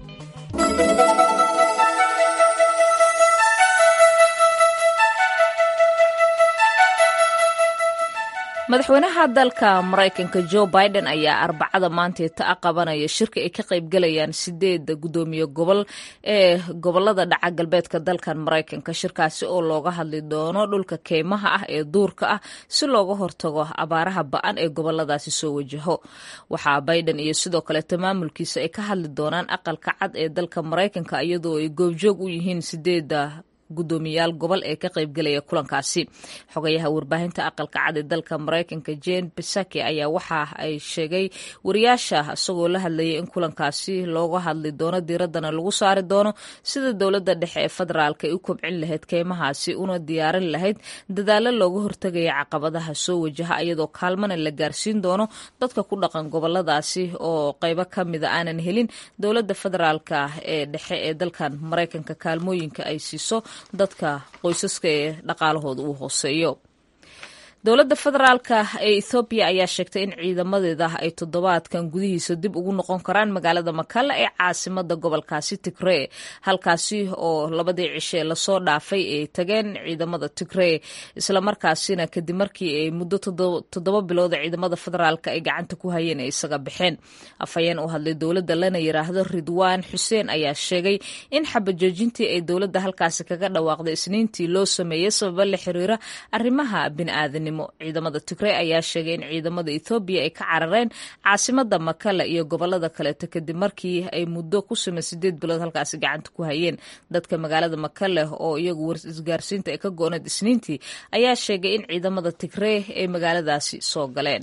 madaxweynaha dalka Mareykanka Joe Biden ayaa arbacada maanteeta qabanaya shirka ay ka qaybgalayaan sideed gudoomiye gobol ee gobolada dhaca galbeedka dalkan Mareykanka. shirkaasi oo looga hadli doono dhulka keymaha ah ee duurka ah si looga hortago abaaraha ba'an ee goboladaasi soo wajaho. waxaa Biden iyo sidoo kale maamulkiisa ay ka hadli doonaan aqalka cad ee dalka Mareykanka iyadoo ay goobjoog u yihiin sideeda gudoomiyaal gobol ee ka qaybgalaya kulankaasi. xogayaha warbaahinta aqalka cad ee dalka Mareykanka Jane Psaki ayaa waxa ay sheegay wariyaasha isagoo la hadlayay in kulankaasi looga hadli doono diiradana lagu saari doono sida dowladda dhexe ee federaalka ay u kobcin lahayd keymahaasi una diyaarin lahayd dadaalo looga hortagaya caqabadaha soo wajaha iyadoo kaalmana la gaarsiin doono dadka ku dhaqan goboladaasi oo qaybo ka mida aanan helin dowladda federaalka ee dhexe ee dalkan Mareykanka kaalmooyinka ay siiso dadka qoysaska ee dhaqaalahooda uu hooseeyo. dowladda federaalka ee ethoobiya ayaa sheegtay in ciidamadeeda ay toddobaadkan gudihiisa dib ugu noqon karaan magaalada makalla ee caasimada gobolkaasi tigree halkaasi oo labadii cishe lasoo dhaafay ay tageen ciidamada tigree islamarkaasina kadib markii ay muddo toddoba bilooda ciidamada federaalka ay gacanta ku hayeen ay isaga baxeen afhayeen u hadlay dowladda lana yiraahdo ridwaan xuseen ayaa sheegay in xabajoojintii ay dowladda halkaasi kaga dhawaaqday isniintii loo sameeyey sababa la xiriira arrimaha bini'aadanimo ciidamada tigree ayaa sheegay in ciidamada ethoobiya ay ka carareen caasimada makalla iyo gobolada kaleeto kadib markii ay muddo ku suman sideed bilood halkaasi gacanta ku hayeen dadka magaalada makalla oo iyagu isgaarsiinta ay ka gooneed isniintii ayaa sheegay in ciidamada tigree ay magaaladaasi soo galeen.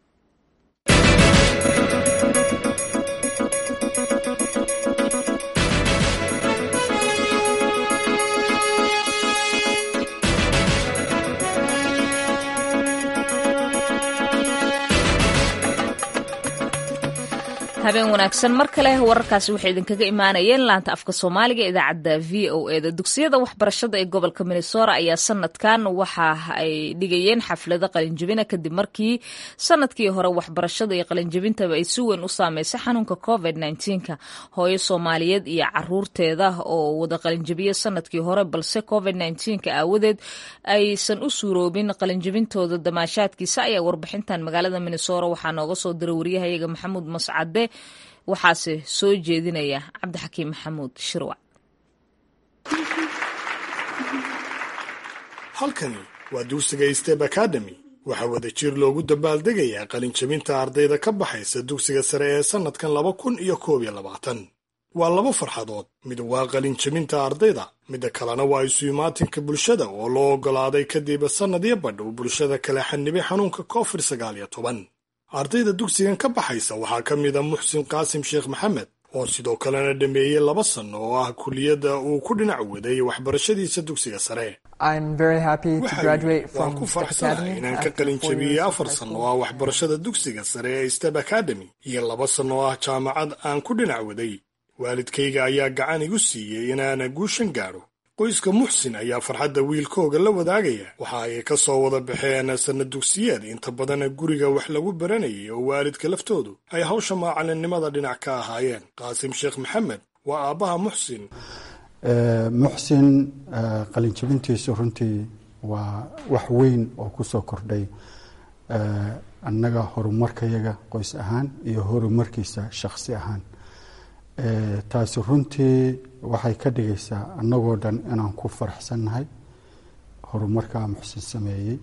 habeen wanaagsan mar kale wararkaasi waxay idinkaga imaanayeen laanta afka soomaaliga ee idaacadda v o e da dugsiyada waxbarashada ee gobolka minnesota ayaa sanadkan waxa ay dhigayeen xaflado qalinjabina kadib markii sanadkii hore waxbarashada iyo qalinjabintaba ay si weyn u saameysay xanuunka covid nneteen-ka hooyo soomaaliyeed iyo caruurteeda oo wada qalinjabiya sanadkii hore balse covid nneteen-ka aawadeed aysan u suuroobin qalinjabintooda damaashaadkiisa ayaa warbixintan magaalada minnesota waxaa nooga soo diray waryahayaga maxamuud mascade waxaase soo jeedinaya cabdixakiim maxamuud shirwac. halkani waa dugsiga step academy waxaa wada jir loogu dabaaldegayaa qalinjabinta ardayda ka baxaysa dugsiga sare ee sannadkan laba kun iyo koob iyo labaatan waa laba farxadood mid waa qalinjabinta ardayda midda kalena waa isu imaatinka bulshada oo loo oggolaaday kadib sannadyo badh uu bulshada kala xanibay xanuunka covid sagaal iyo toban ardayda dugsigan ka baxaysa waxaa ka mid a muxsin qaasim sheekh maxamed oo sidoo kalena dhameeyey laba sanno oo ah kuliyadda uu ku dhinac waday waxbarashadiisa dugsiga sare. waan ku faraxsanahay inaan ka qalin jabiyey afar sanno oo ah waxbarashada dugsiga sare ee step academy iyo laba sanno oo ah jaamacad aan ku dhinac waday. waalidkayga ayaa gacan igu siiyey inaana guushan gaadho. qoyska muxsin ayaa farxadda wiilkooga la wadaagaya waxa ay ka soo wada baxeen sanad dugsiyeed inta badana guriga wax lagu baranayay oo waalidka laftoodu ay hawsha macalinimada dhinac ka ahaayeen. qaasim sheekh maxamed waa aabbaha muxsin. muxsin qalinjabintiisu runtii waa wax weyn oo ku soo kordhay annaga horumarkayaga qoys ahaan iyo horumarkiisa shakhsi ahaan. taasi runtii waxay ka dhigaysaa annagoo dhan inaan ku faraxsannahay horumarkaa muxsin sameeyey.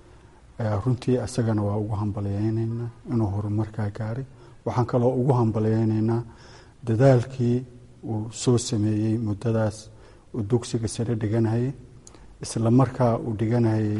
runtii isagana waa ugu hambalyaynaynaa inuu horumarkaa gaaray. waxaan kaloo ugu hambalyaynaynaa dadaalkii uu soo sameeyey muddadaas uu dugsiga sare dhiganayay isla markaa uu dhiganayay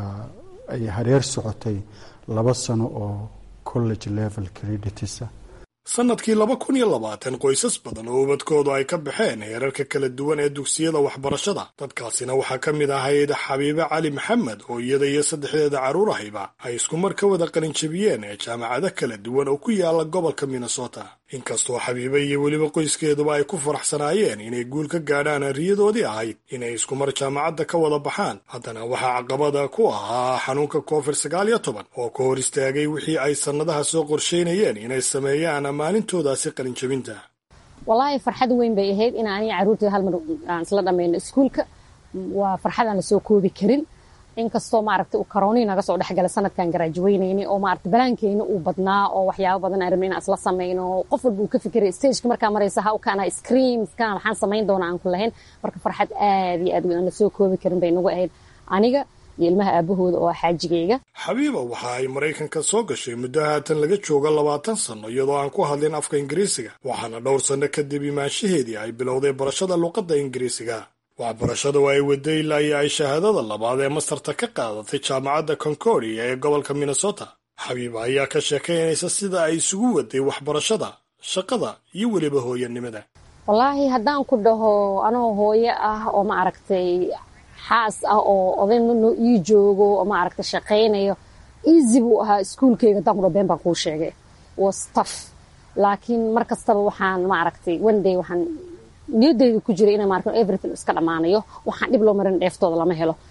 ay hareer socotay laba sano oo college level creditisa. sannadkii laba kun iyo labaatan qoysas badan oo ubadkoodu ay ka baxeen heerarka kala duwan ee dugsiyada waxbarashada. dadkaasina waxaa ka mid ahayd xabiibe cali maxamed oo iyada iyo saddexdeeda carruur ahayba ay isku mar ka wada qalinjabiyeen ee jaamacado kala duwan oo ku yaala gobolka minnesota. inkastoo xabiibe iyo weliba qoyskeeduba ay ku faraxsanaayeen inay guul ka gaadhaan riyadoodii ahayd inay isku mar jaamacadda ka wada baxaan, haddana waxaa caqabada ku ahaa xanuunka covid sagaal iyo toban oo ka hor istaagay wixii ay sannadaha soo qorshaynayeen inay sameeyaan maalintoodaasi qalinjabinta. wallaahi farxad weyn bay ahayd in aniga carruurtii hal mar aan isla dhammayno iskuulka. waa farxad aan la soo koobi karin inkastoo maaragtay uu karoonii naga soo dhexgala sanadkan garaajuweynaynay oo maaragtay balaankeyna uu badnaa oo waxyaabo badan aan rabnay inaan isla samayno. qof walba uu ka fikiray stageka markaa maraysa ha u kaana screams kana maxaan samayn doonaa aan ku lahayn. marka farxad aad iyo aad weyn aan la soo koobi karin bay nagu ahayd aniga iyo ilmaha aabahooda oo xaajigayga. xabiiba waxa ay maraykanka soo gashay muddo haatan laga jooga labaatan sanno iyadoo aan ku hadlin afka ingiriisiga, waxaana dhowr sanno kadib imaanshaheedii ay bilowday barashada luqadda ingiriisiga. waxbarashada oo ay waday ilaa iyo ay shahaadada labaad ee mastarta ka qaadatay jaamacadda concordia ee gobolka minnesota. xabiiba ayaa ka sheekaynaysa sida ay isugu waday waxbarashada, shaqada iyo weliba hooyanimada. wallaahi haddaan ku dhaho anoo hooyo ah oo ma aragtay xaas ah oo odaynno ii joogo oo ma aragtay shaqaynayo easy buu ahaa iskuulkayga haddaan ku dhaho been baan kuu sheegay was tough. laakiin mar kastaba waxaan ma aragtay one day waxaan niyadayda ku jiray inaan maarkan everything iska dhammaanayo. waxaan dhib loo marin dheeftooda lama helo.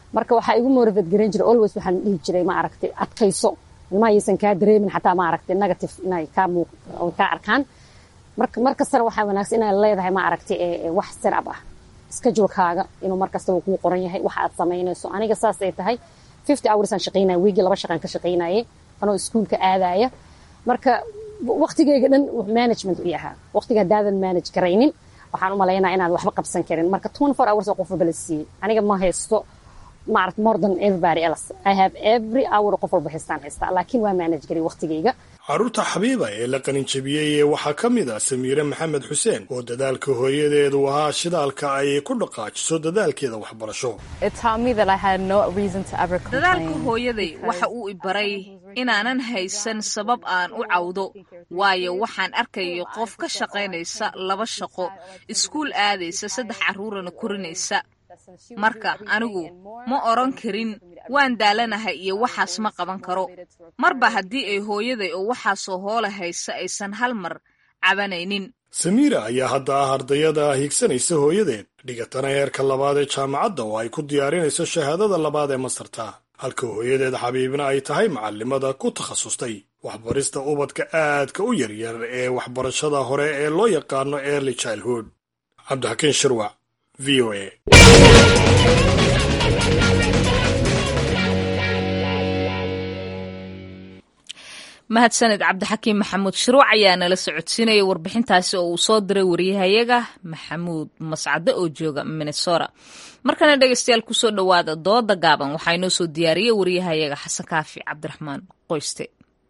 marka waxaa igu motivate garan jiray always waxaan dhihi jiray ma aragtay adkayso ilmaha aysan kaa dareemin xataa ma aragtay negative inay kaa muuq oo kaa arkaan marka markastana waxaa wanaagsan inaad leedahay ma aragtay wax set up ah schedule-kaaga inuu markasta uu kuu qoran yahay waxa aad samaynayso aniga saas ay tahay fifty hours aan shaqaynaya wiigi laba shaqaan ka shaqaynayay anoo iskuulka aadaya marka waqtigeyga dhan management u yahaa waqtiga haddaadan manage garaynin waxaan u malaynaa inaan waxba qabsan karin marka twenty-four hours oo qof walba la siiyey aniga ma haysto maaragt more than everybody else I have every hour qof walba haystaan haystaa laakiin waa manage garay waqtigeyga caruurta xabiiba ee la qalinjabiyey waxaa ka mid ah Samiire Maxamed Xuseen oo dadaalka hooyadeedu ahaa shidaalka ay ku dhaqaajiso dadaalkeeda waxbarasho. dadaalka hooyaday waxa uu i baray inaanan haysan sabab aan u cawdo waayo waxaan arkayay qof ka shaqaynaysa laba shaqo iskuul aadaysa saddex carruurana korinaysa marka anigu ma oran karin waan daalanahay iyo waxaas ma qaban karo marba haddii ay hooyaday oo waxaasoo hoola haysa aysan hal mar cabanaynin. Samiira ayaa hadda ah ardayada higsanaysa hooyadeed dhigatana heerka labaad ee jaamacadda oo ay ku diyaarinayso shahaadada labaad ee mastarta halka hooyadeed Xabiibna ay tahay macallimada ku takhasustay waxbarista ubadka aadka u yaryar ee waxbarashada hore ee loo yaqaano early childhood. Cabdixakiin Shirwac V O A. mahadsaned cabdixakiin maxamuud shiruuc ayaa nala socodsiinaya warbixintaasi oo uu soo diray wariyahayaga maxamuud mascade oo jooga minnesota markana dhegeystayaal kusoo dhowaada dooda gaaban waxaa inoo soo diyaariyey wariyahayaga xasan kaafi cabdiraxmaan qoyste.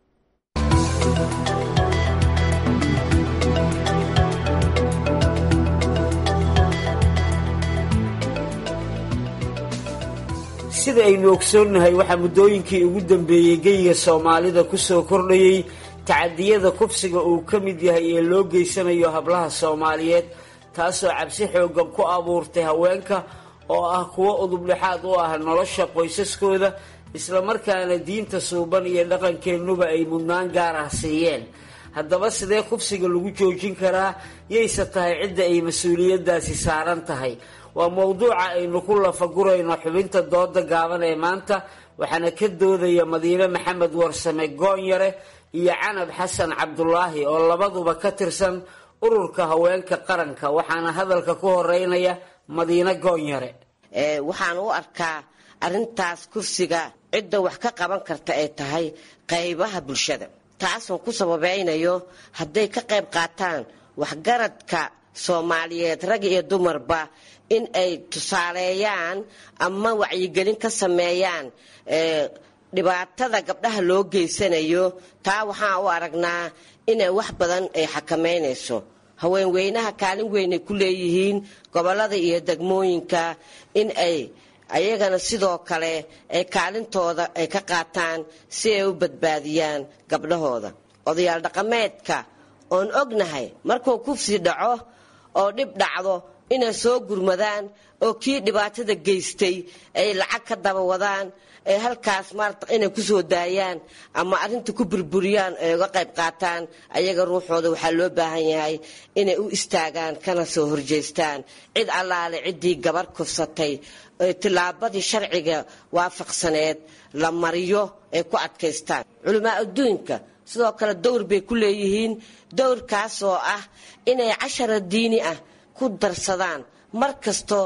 sida aynu ogsoonnahay waxaa muddooyinkii ugu dambeeyey geyiga soomaalida ku soo kordhayey tacadiyada kufsiga uu ka mid yahay ee loo geysanayo hablaha soomaaliyeed taasoo cabsi xooggan ku abuurtay haweenka oo ah kuwo udubdhexaad u ah nolosha qoysaskooda islamarkaana diinta suuban iyo dhaqankeennuba ay mudnaan gaar ah siiyeen. haddaba sidee kufsiga lagu joojin karaa yayse tahay cidda ay mas-uuliyaddaasi saaran tahay waa mowduuca aynu ku lafagurayno xubinta dooda gaaban ee maanta waxaana ka doodaya Madiine Maxamed Warsame Goonyare iyo Canab Xasan Cabdulaahi oo labaduba ka tirsan ururka haweenka qaranka waxaana hadalka ku horeynaya Madiine Goonyare. ee waxaan u arkaa arintaas kufsiga cidda wax ka qaban karta ay tahay qaybaha bulshada taasoo ku sababeynayo hadday ka qayb qaataan waxgaradka Soomaaliyeed rag iyo dumarba in ay tusaaleeyaan ama wacyigelin ka sameeyaan ee dhibaatada gabdhaha loo geysanayo taa waxaan u aragnaa inay wax badan ay xakameynayso haweenweynaha kaalin weyn ay ku leeyihiin gobolada iyo degmooyinka in ay ayagana sidoo kale ay kaalintooda ay ka qaataan si ay u badbaadiyaan gabdhahooda odayaal dhaqameedka oon ognahay markuu kufsi dhaco oo dhib dhacdo inay soo gurmadaan oo kii dhibaatada geystay ay lacag ka daba wadaan ee halkaas maarta inay ku soo daayaan ama arinta ku burburiyaan ay uga qayb qaataan ayaga ruuxooda waxaa loo baahan yahay inay u istaagaan kana soo horjeestaan cid allaale ciddii gabar kufsatay tilaabadii sharciga waafaqsaneed la mariyo ay ku adkaystaan. culamaa adduunka sidoo kale dowr bay ku leeyihiin dowrkaas oo ah inay cashara diini ah ku darsadaan mar kastoo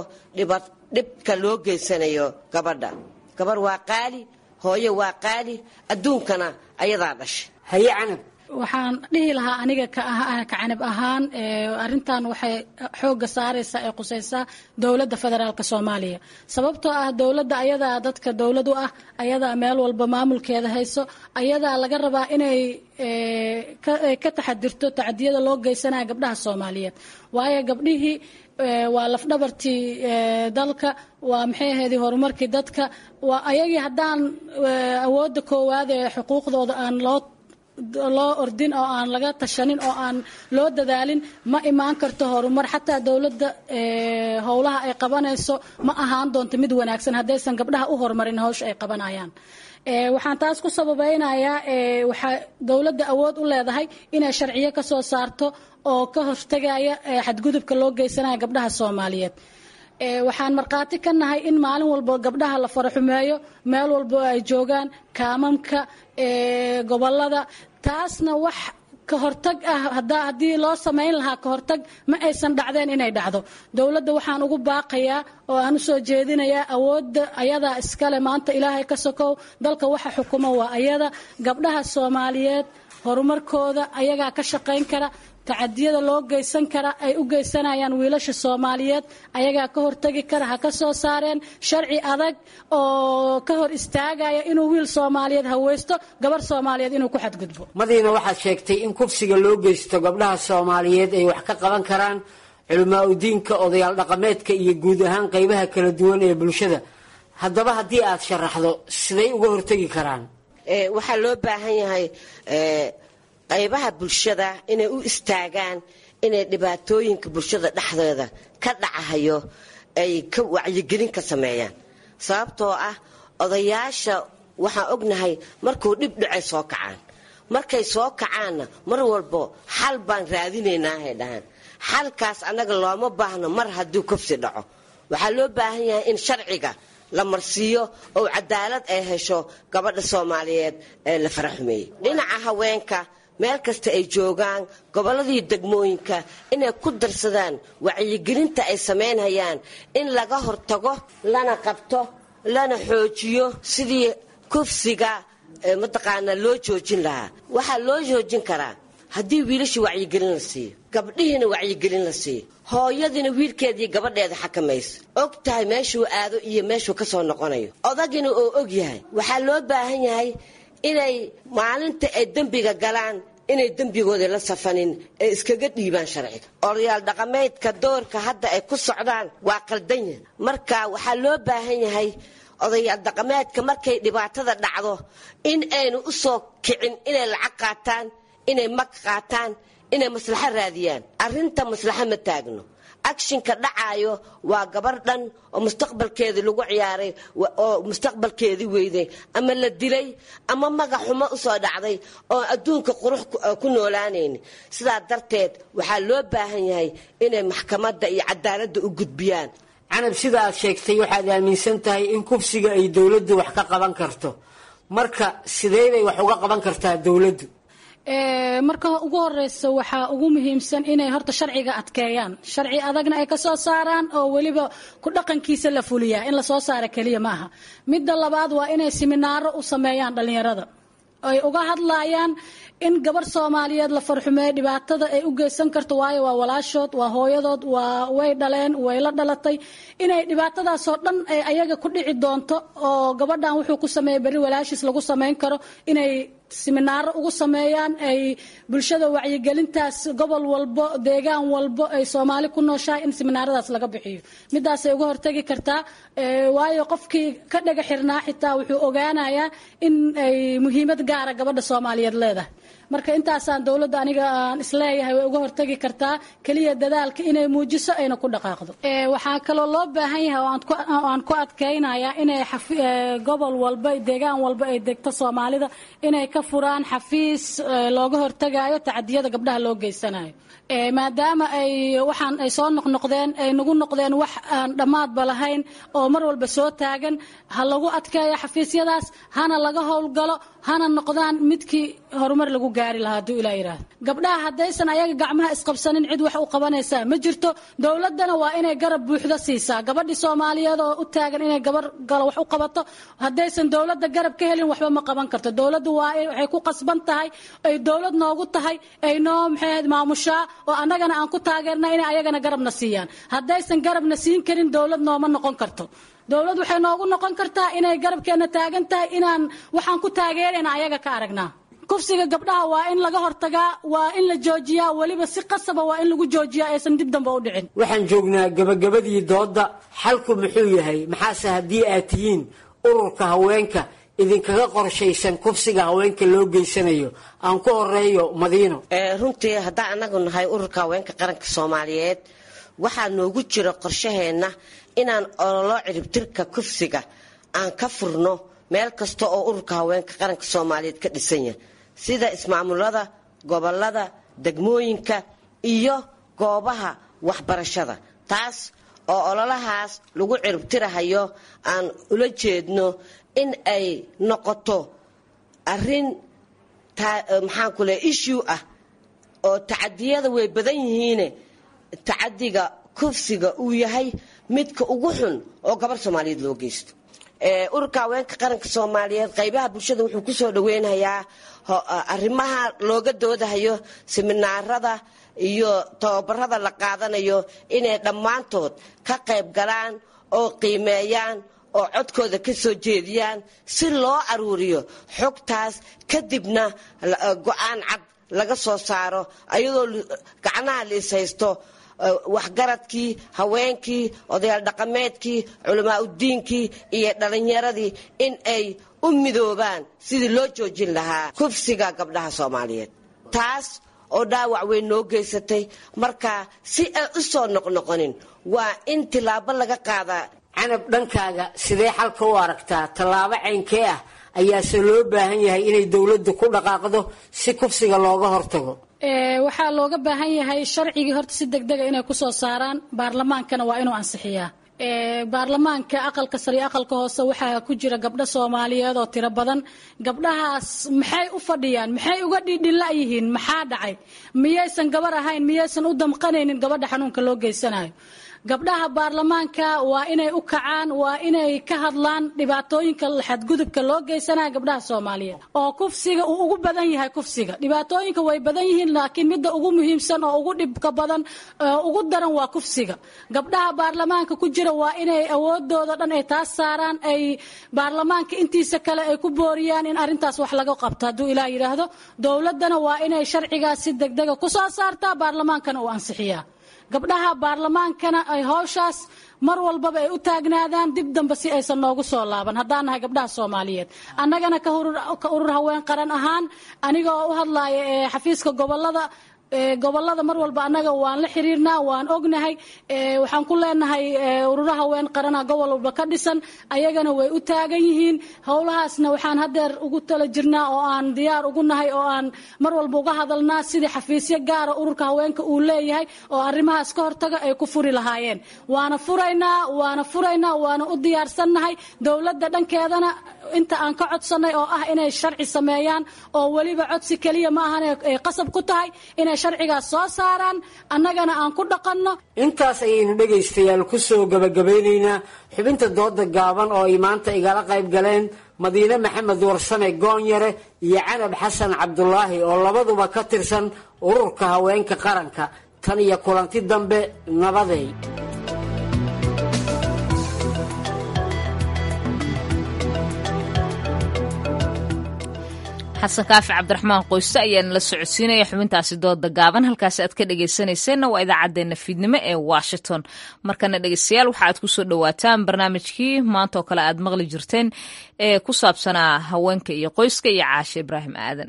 dhibka loo geysanayo gabadha. gabar waa qaali hooyo waa qaali adduunkana ayadaa dhashay. haye Canab waxaan dhihi lahaa aniga ka Canab ahaan arintan waxay xooga saaraysaa ee qusaysaa dowladda federaalka Soomaaliya sababtoo ah dowladda ayadaa dadka dowlad u ah ayadaa meel walba maamulkeeda hayso ayadaa laga rabaa inay ka taxadirto tacadiyada loo geysanayo gabdhaha Soomaaliyeed waayo gabdhihii waa lafdhabartii dalka waa maxay ahayd horumarkii dadka waa ayagii haddaan awoodda koowaad ee xuquuqdooda aan loo loo ordin oo aan laga tashanin oo aan loo dadaalin ma imaan karto horumar xataa dowladda howlaha ay qabanayso ma ahaan doonto mid wanaagsan haddaysan gabdhaha u horumarin hawsha ay qabanayaan. waxaan taas ku sababeynayaa waxaa dowladda awood u leedahay inay sharciyo ka soo saarto oo ka hortagaya xadgudubka loo geysanayo gabdhaha Soomaaliyeed waxaan markhaati ka nahay in maalin walba gabdhaha la faraxumeeyo meel walba ay joogaan kaamamka gobolada taasna wax ka hortag ah haddii loo samayn lahaa ka hortag ma aysan dhacdeen inay dhacdo dowladda waxaan ugu baaqayaa oo aan u soo jeedinayaa awoodda ayadaa iskale maanta ilaahay ka sokow dalka waxa xukumo waa ayada gabdhaha Soomaaliyeed horumarkooda ayagaa ka shaqayn kara tacadiyada loo geysan kara ay u geysanayaan wiilasha Soomaaliyeed ayagaa ka hortagi kara ha ka soo saareen sharci adag oo ka hor istaagaya inuu wiil Soomaaliyeed haweysto gabar Soomaaliyeed inuu ku xadgudbo madiina waxaad sheegtay in kufsiga loo geysto gabdhaha Soomaaliyeed ay wax ka qaban karaan culumaa u diinka odayaal dhaqameedka iyo guud ahaan qaybaha kala duwan ee bulshada haddaba haddii aad sharaxdo siday uga hortagi karaan ee waxa loo baahan yahay ee qaybaha bulshada inay u istaagaan inay dhibaatooyinka bulshada dhexdeeda ka dhacayo ay ka wacyigelin ka sameeyaan sababtoo ah odayaasha waxa ognahay markuu dhib dhacay soo kacaan markay soo kacaanna mar walba xal baan raadinaynaa ay dhahan xalkaas anaga looma baahno mar haddii kufsi dhaco waxa loo baahan yahay in sharciga la marsiyo oo cadaalad ay hesho gabadha Soomaaliyeed ee la faraxumeeyay dhinaca haweenka meel kasta ay joogaan goboladii degmooyinka inay ku darsadaan wacyigelinta ay sameynayaan in laga hortago lana qabto lana xoojiyo sidii kufsiga mataqaana loo joojin lahaa waxa loo joojin karaa haddii wiilasha wacyigelin la siiyo gabdhihiina wacyigelin la siiyo hooyadina wiilkeedii gabadheeda xakamayso og tahay meeshuu aado iyo meeshuu ka soo noqonayo odagina oo og yahay waxaa loo baahan yahay inay maalinta ay dembiga galaan inay dembigooda la safanin ee iskaga dhiibaan sharciga odayaal dhaqameedka doorka hadda ay ku socdaan waa qaldan yahay marka waxaa loo baahan yahay odayaal dhaqameedka markay dhibaatada dhacdo in aynu u soo kicin inay lacag qaataan inay mag qaataan inay maslaxa raadiyaan arrinta maslaxa ma taagno actionka dhacayo waa gabar dhan oo mustaqbalkeedii lagu ciyaaray oo mustaqbalkeedii weyday ama la dilay ama magac xumo u soo dhacday oo adduunka qurux ku noolaanayni sidaa darteed waxaa loo baahan yahay inay maxkamadda iyo cadaaladda u gudbiyaan canab sida aad sheegtay waxaad aaminsan tahay in kufsiga ay dowladdu wax ka qaban karto marka sidee bay wax uga qaban kartaa dowladdu marka ugu horeysa waxaa ugu muhiimsan inay horta sharciga adkeeyaan sharci adagna ay ka soo saaraan oo waliba ku dhaqankiisa la fuliyaa in la soo saaro kaliya maaha midda labaad waa inay seminaaro u sameeyaan dhalinyarada ay uga hadlayaan in gabar Soomaaliyeed la farxumeeyo dhibaatada ay u geysan karto waayo waa walaashood waa hooyadood waa way dhaleen way la dhalatay inay dhibaatadaas oo dhan ay ayaga ku dhici doonto oo gabadhan wuxuu ku sameeyay bari walaashiis lagu sameyn karo inay seminaaro ugu sameeyaan ay bulshada wacyigelintaas gobol walbo deegaan walbo ay Soomaali ku nooshahay in seminaaradaas laga bixiyo midaas ay uga hortagi kartaa waayo qofkii ka dhaga xirnaa xitaa wuxuu ogaanayaa in ay muhiimad gaar ah gabadha Soomaaliyeed leedahay marka intaasaan dawladda aniga aan isleeyahay way uga hortagi kartaa kaliya dadaalka inay muujiso ayna ku dhaqaaqdo ee waxa kale loo baahan yahay oo aan ku aan ku adkeynayaa inay gobol walba deegaan walba ay degto Soomaalida inay ka furaan xafiis looga hortagayo tacadiyada gabdhaha loo geysanayo ee maadaama ay waxaan ay soo noqnoqdeen ay nagu noqdeen wax aan dhamaadba lahayn oo mar walba soo taagan ha lagu adkeeyo xafiisyadaas hana laga howlgalo hana noqdaan midkii horumar lagu gaari lahaa haduu ilaa yiraahdo gabdhaha hadaysan ayaga gacmaha isqabsanin cid wax u qabanaysa ma jirto dawladana waa inay garab buuxda siisaa gabadhii Soomaaliyeed oo u taagan inay gabar gal wax u qabato hadaysan dawladda garab ka helin waxba ma qaban karto dawladdu waa waxay ku qasban tahay ay dawlad noogu tahay ay noo maxay maamusha oo anagana aan ku taageerna inay ayagana garabna siiyaan hadaysan garabna siin karin dawlad nooma noqon karto dawlad waxay noogu noqon kartaa inay garabkeena taagan tahay inaan waxaan ku taageerayna ayaga ka aragnaa kufsiga gabdhaha waa in laga hortagaa waa in la joojiyaa waliba si qasaba waa in lagu joojiyaa aysan dib dambe u dhicin waxaan joognaa gabagabadii dooda xalku muxuu yahay maxaase haddii aad tihiin ururka haweenka idinkaga qorshaysan kufsiga haweenka loo geysanayo aan ku horeeyo Madiino ee runtii haddii anagu nahay ururka haweenka qaranka Soomaaliyeed waxaa noogu jira qorshaheena inaan ololo ciribtirka kufsiga aan ka furno meel kasta oo ururka haweenka qaranka Soomaaliyeed ka dhisan yahay sida ismaamulada gobolada degmooyinka iyo goobaha waxbarashada taas oo ololahaas lagu ciribtirahayo aan ula jeedno in ay noqoto arrin maxaan ku leeyahay issue ah oo tacadiyada way badan yihiin tacadiga kufsiga uu yahay midka ugu xun oo gabar Soomaaliyeed loo geysto ee ururka haweenka qaranka Soomaaliyeed qaybaha bulshada wuxuu ku soo dhaweynayaa arrimaha looga doodayo seminaarada iyo tababarada la qaadanayo inay dhammaantood ka qayb galaan oo qiimeeyaan oo codkooda ka soo jeediyaan si loo aruuriyo xogtaas kadibna go'aan cad laga soo saaro ayadoo gacanaha la ishaysto waxgaradkii haweenkii odayaal dhaqameedkii culamaa udiinkii iyo dhalinyaradii in ay u midoobaan sidii loo joojin lahaa kufsiga gabdhaha Soomaaliyeed taas oo dhaawac weyn noo geysatay marka si ay u soo noqnoqonin waa in tilaabo laga qaadaa. Canab dhankaaga sidee xalka u aragtaa tallaabo caynkee ah ayaase loo baahan yahay inay dawladdu ku dhaqaaqdo si kufsiga looga hortago? waxaa looga baahan yahay sharcigii horta si degdeg ah inay ku soo saaraan baarlamaankana waa inuu ansixiyaa baarlamaanka aqalka sare iyo aqalka hoose waxaa ku jira gabdho Soomaaliyeed oo tiro badan gabdhahaas maxay u fadhiyaan maxay uga dhidhila yihiin maxaa dhacay miyaysan gabar ahayn miyaysan u damqanaynin gabadha xanuunka loo geysanayo gabdhaha baarlamaanka waa inay u kacaan waa inay ka hadlaan dhibaatooyinka xadgudubka loo geysanayo gabdhaha Soomaaliyeed oo kufsiga uu ugu badan yahay kufsiga dhibaatooyinka way badan yihiin laakiin midda ugu muhiimsan oo ugu dhibka badan ugu daran waa kufsiga gabdhaha baarlamaanka ku jira waa inay awoodooda dhan ay taas saaraan ay baarlamaanka intiisa kale ay ku booriyaan in arintaas wax laga qabto haduu ilaa yiraahdo dawladana waa inay sharcigaas si degdeg ah ku soo saartaa baarlamaankana uu ansixiyaa gabdhaha baarlamaankana ay hawshaas mar walba ay u taagnaadaan dib dambe si aysan noogu soo laaban haddaan nahay gabdhaha Soomaaliyeed annagana ka urur haween qaran ahaan aniga oo u hadlaaya ee xafiiska gobolada gobolada mar walba annaga waan la xiriirnaa waan ognahay waxaan ku leenahay ururaha haween qaran gobol walba ka dhisan ayagana way u taagan yihiin hawlahaasna waxaan hadeer ugu tala jirnaa oo aan diyaar ugu nahay oo aan mar walba uga hadalnaa sidii xafiisyo gaar ah ururka haweenka uu leeyahay oo arrimahaas ka hortaga ay ku furi lahaayeen waana furaynaa waana furaynaa waana u diyaarsannahay dawladda dhankeedana inta aan ka codsanay oo ah inay sharci sameeyaan oo waliba codsi kaliya ma ahan ay qasab ku tahay inay sharcigaas soo saaraan annagana aan ku dhaqanno. Intaas ayaynu dhegaystayaal ku soo gabagabaynaynaa xubinta dooda gaaban oo ay maanta igala qayb galeen Madiine Maxamed Warsame Goonyare iyo Canab Xasan Cabdulaahi oo labaduba ka tirsan ururka haweenka qaranka tan iyo kulanti dambe nabaday. xasan kaafi cabdiraxmaan qoyste ayaana la socodsiinaya xubintaasi dooda gaaban halkaasi aad ka dhegaysanayseena waa idaacaddeenna fiidnimo ee Washington markana dhegaystayaal waxa aad kusoo dhawaataan barnaamijkii maanta oo kale aad maqli jirteen ee ku saabsanaa haweenka iyo qoyska iyo Caashe Ibraahim Aadan.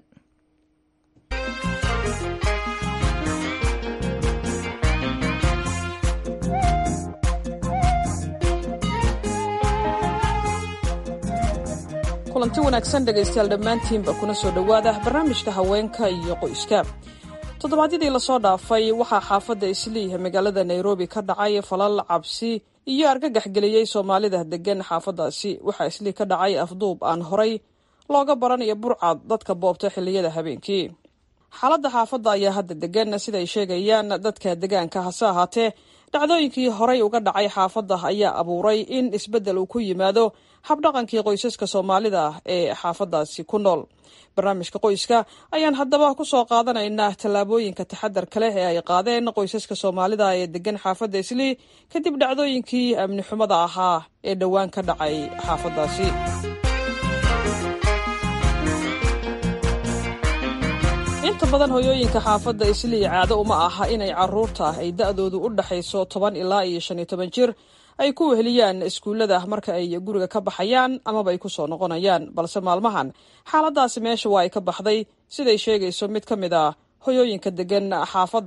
kulanti wanaagsan dhegaystayaal dhammaantiinba kuna soo dhowaada barnaamijka haweenka iyo qoyska. toddobaadyadii lasoo dhaafay waxaa xaafadda Islii magaalada Nairobi ka dhacay falal cabsi iyo argagax geliyey Soomaalida degan xaafaddaasi. waxaa Islii ka dhacay afduub aan horay looga baranayo burcad dadka boobta xilliyada habeenkii. xaaladda xaafadda ayaa hadda degan siday sheegayaan dadka deegaanka hase ahaatee dhacdooyinkii horay uga dhacay xaafadda ayaa abuuray in isbeddel uu ku yimaado habdhaqankii qoysaska Soomaalida ee xaafaddaasi ku nool. barnaamijka qoyska ayaan haddaba ku soo qaadanaynaa tallaabooyinka taxadarka leh ee ay qaadeen qoysaska Soomaalida ee degan xaafadda Islii kadib dhacdooyinkii amni xumada ahaa ee dhowaan ka dhacay xaafaddaasi. inta badan hooyooyinka xaafadda Islii caado uma aha inay carruurta ay da'doodu u dhaxayso toban ilaa iyo shan iyo toban jir ay ku weheliyaan iskuullada marka ay guriga ka baxayaan amaba ay ku soo noqonayaan, balse maalmahan xaaladaasi meesha waa ay ka baxday siday sheegayso mid ka mid ah hoyooyinka degan xaafadda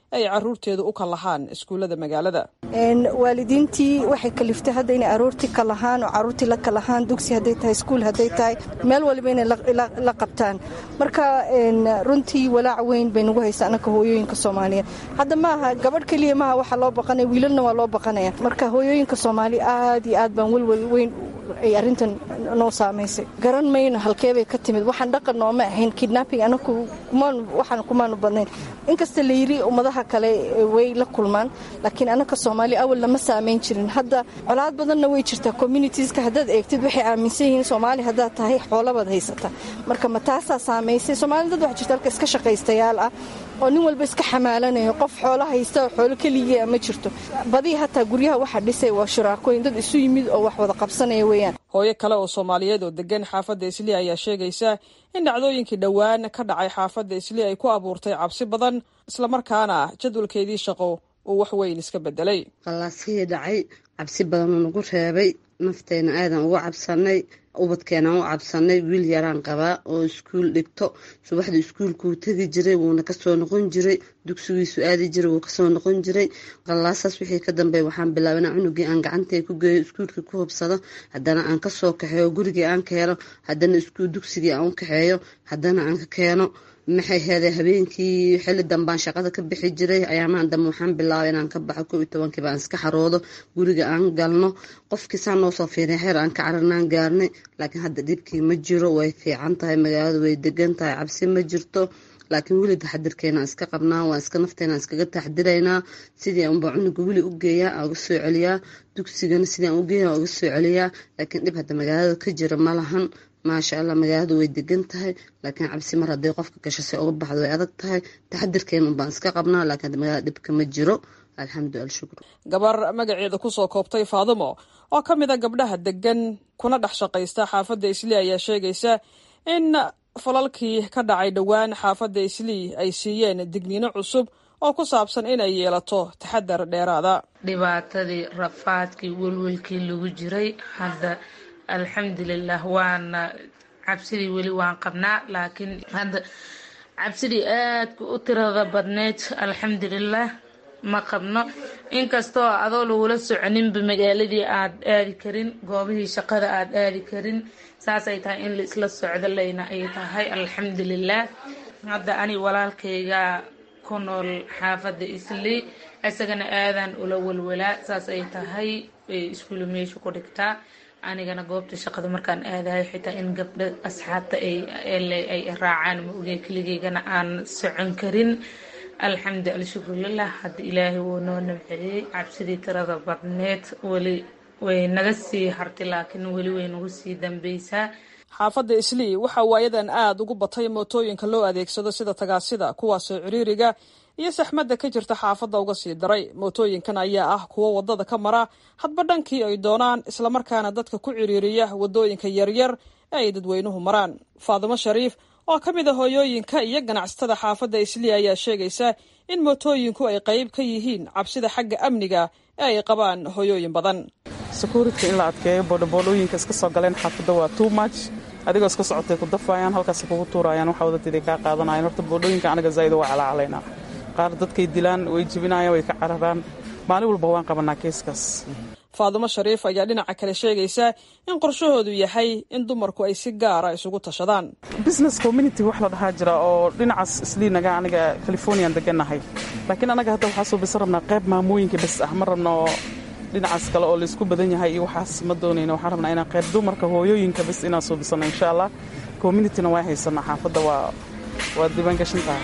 ay caruurteedu u kalahaan iskuullada magaalada. waalidiintii waxay kaliftay hadda inay aroortii kalahaan oo caruurtii la kalahaan dugsi hadday tahay iskuul hadday tahay meel waliba inay la qabtaan. marka runtii walaac weyn bay nagu haysa anaka hooyooyinka Soomaaliyeed. hadda maaha gabadh kaliya maaha waxa loo baqanay, wiilalna waa loo baqanaya. marka hooyooyinka Soomaali aad iyo aad baan walwal weyn ay arrintan noo saamaysay. garan mayno halkee bay ka timid. waxaan dhaqan nooma ahayn kidnapping anaku kumaan waxaan kumaanu badnayn. inkasta la yiri ummadaha kale way la kulmaan, laakiin anaka Soomaali awal lama saamayn jirin. hadda colaad badanna way jirtaa communitieska. haddaad eegtid waxay aaminsan yihiin Soomaali haddaad tahay xoolabaad haysata. marka ma taasaa saamaysay. Soomaali dad wax jirta halka iska shaqaystayaal ah oo nin walba iska xamaalanayo. qof xoolo haysta oo xoolo kaliya ma jirto. badii hataa guryaha waxa dhisay waa shuraakooyin dad isu yimid oo wax wada qabsanaya weeyaan. hooyo kale oo Soomaaliyeed oo degan xaafadda Islii ayaa sheegaysa in dhacdooyinkii dhawaan ka dhacay xaafadda Islii ay ku abuurtay cabsi badan, isla markaana jadwalkeedii shaqo uu wax weyn iska bedelay. qallaasihii dhacay cabsi badan oo nagu reebay, nafteena aadan uga cabsanay, ubadkeena u cabsanay. wiil yaraan qabaa oo iskuul dhigto, subaxdii iskuulkuu tegi jiray wuuna kasoo noqon jiray, dugsigiisu aadi jiray wuu kasoo noqon jiray. qallaasaas wixii ka dambeey waxaan bilaabay inaan cunugii aan gacantay ku geeyo, iskuulkii ku hubsado, haddana aan kasoo kaxeeyo, gurigii aan keeno, haddana iskuul dugsigii aan u kaxeeyo, haddana aan ka keeno. maxay heeday habeenkii xilli dambaan shaqada ka bixi jiray. ayaamaan dambe waxaan bilaabay inaan ka baxo kow iyo tobankii baan iska xaroodo, guriga aan galno. qofkii saa noo soo fiiriya xeer aan ka cararnaan gaarnay, laakiin hadda dhibkii ma jiro. way fiican tahay, magaaladu way degan tahay, cabsi ma jirto. laakiin weli taxadirkeena iska qabnaa, waa iska nafteena iskaga taxdiraynaa. sidii aanba cunuga weli u geeyaa aan uga soo celiyaa, dugsigana sidii aan u geeyaa aan uga soo celiyaa. laakiin dhib hadda magaalada ka jira ma lahan. maasha allah, magaaladu way degan tahay, laakiin cabsi mar hadday qofka gasho si uga baxdo way adag tahay. taxadirkeena unbaan iska qabnaa, laakiin hadda magaalada dhibka ma jiro. alxamdulilah, shukr. gabar magaceeda kusoo koobtay Faadimo oo ka mid a gabdhaha degan kuna dhex shaqaysta xaafadda Islii ayaa sheegaysa in falalkii ka dhacay dhowaan xaafadda Islii ay siiyeen digniino cusub oo ku saabsan inay yeelato taxadar dheeraada. dhibaatadii rafaadkii welwelkii lagu jiray hadda alxamdulilah waana cabsidii weli waan qabnaa, laakiin hadda cabsidii aadka u tirada badneyd alxamdulilah ma qabno. inkastoo adoo lagula soconinba magaaladii aad aadi karin, goobihii shaqada aad aadi karin, saasay tahay in la isla socdo layna ay tahay alxamdulilah. hadda ani walaalkayga ku nool xaafadda Islii, isagana aadan ula walwalaa, saas ay tahay iskuul meesha ku dhigtaa. anigana goobta shaqada markaan aadahay xitaa in gabdha asxaabta ay ay raacaan ma ogey, keligeygana aan socon karin. alxamdu alshukrulilah, hadda ilaahay wuu noo nabceeyey. cabsidii tirada badneed weli way naga sii hartay, laakiin weli way nagu sii dambeysaa. xaafadda Islii waxa waayadan aad ugu batay mootooyinka loo adeegsado sida tagaasida, kuwaasoo ciriiriga iyo saxmadda ka jirta xaafadda uga sii daray. mootooyinkan ayaa ah kuwo wadada ka mara hadba dhankii ay doonaan, islamarkaana dadka ku ciriiriya wadooyinka yaryar ee ay dadweynuhu maraan. Faadimo Shariif oo ka mid a hooyooyinka iyo ganacsatada xaafadda Islii ayaa sheegaysa in mootooyinku ay qayb ka yihiin cabsida xagga amniga ee ay qabaan hooyooyin badan. security in la adkeeyo, boodhoboolooyinka iska soo galeen xaafadda waa too much. adigoo iska socotay ku dafayaan, halkaas kugu tuurayaan, waxa wadadii ka qaadanayaan. horta boodhooyinka anaga zaid waa calaacalayna. qaar dadkay dilaan, way jibinayaan, way ka cararaan. maalin walba waan qabanaa keeskaas. Faadimo Shariif ayaa dhinaca kale sheegaysa in qorshahoodu yahay in dumarku ay si gaara isugu tashadaan. business community wax la dhahaa jira oo dhinacaas Isliinaga aniga California deganahay, laakiin anaga hadda waxaa soo bisar rabnaa qayb maamooyinka bas ah, ma rabno dhinacaas kale oo la isku badan yahay iyo waxaas ma doonayno. waxaan rabnaa inaan qayb dumarka hooyooyinka bas inaan soo bisano insha Allah. communityna waa haysanaa, xaafadda waa waa diiwaan gashan tahay.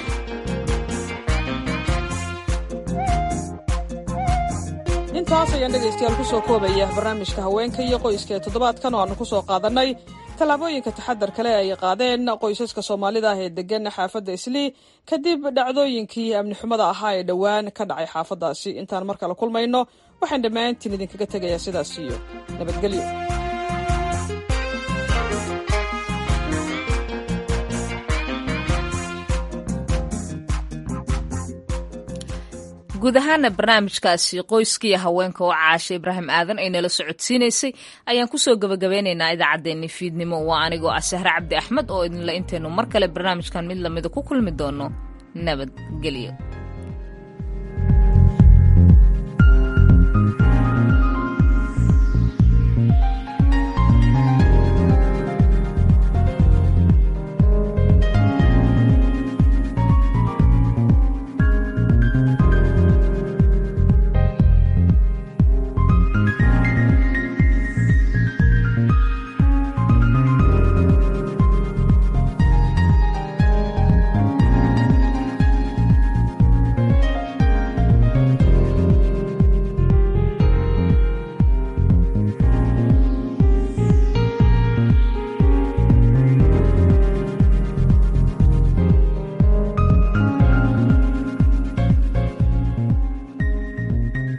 intaas ayaan dhegaystayaal ku soo koobaya barnaamijka haweenka iyo qoyska ee toddobaadkan oo aanu ku soo qaadannay tallaabooyinka taxadar kale ay qaadeen qoysaska Soomaalida ah ee degan xaafadda Islii kadib dhacdooyinkii amni xumada ahaa ee dhowaan ka dhacay xaafaddaasi. intaan mar kale kulmayno waxaan dhammaantiin idinkaga tegayaa sidaas iyo nabadgelyo. guud ahaana barnaamijkaasi qoyskiiyo haweenka oo Caashe Ibraahim Aadan ay nala socodsiinaysay ayaan kusoo gabagabeynaynaa idaacaddeenni fiidnimo. waa anigoo ah Sahre Cabdi Axmed oo idinla intaynu mar kale barnaamijkan mid lamida ku kulmi doono. nabadgelyo.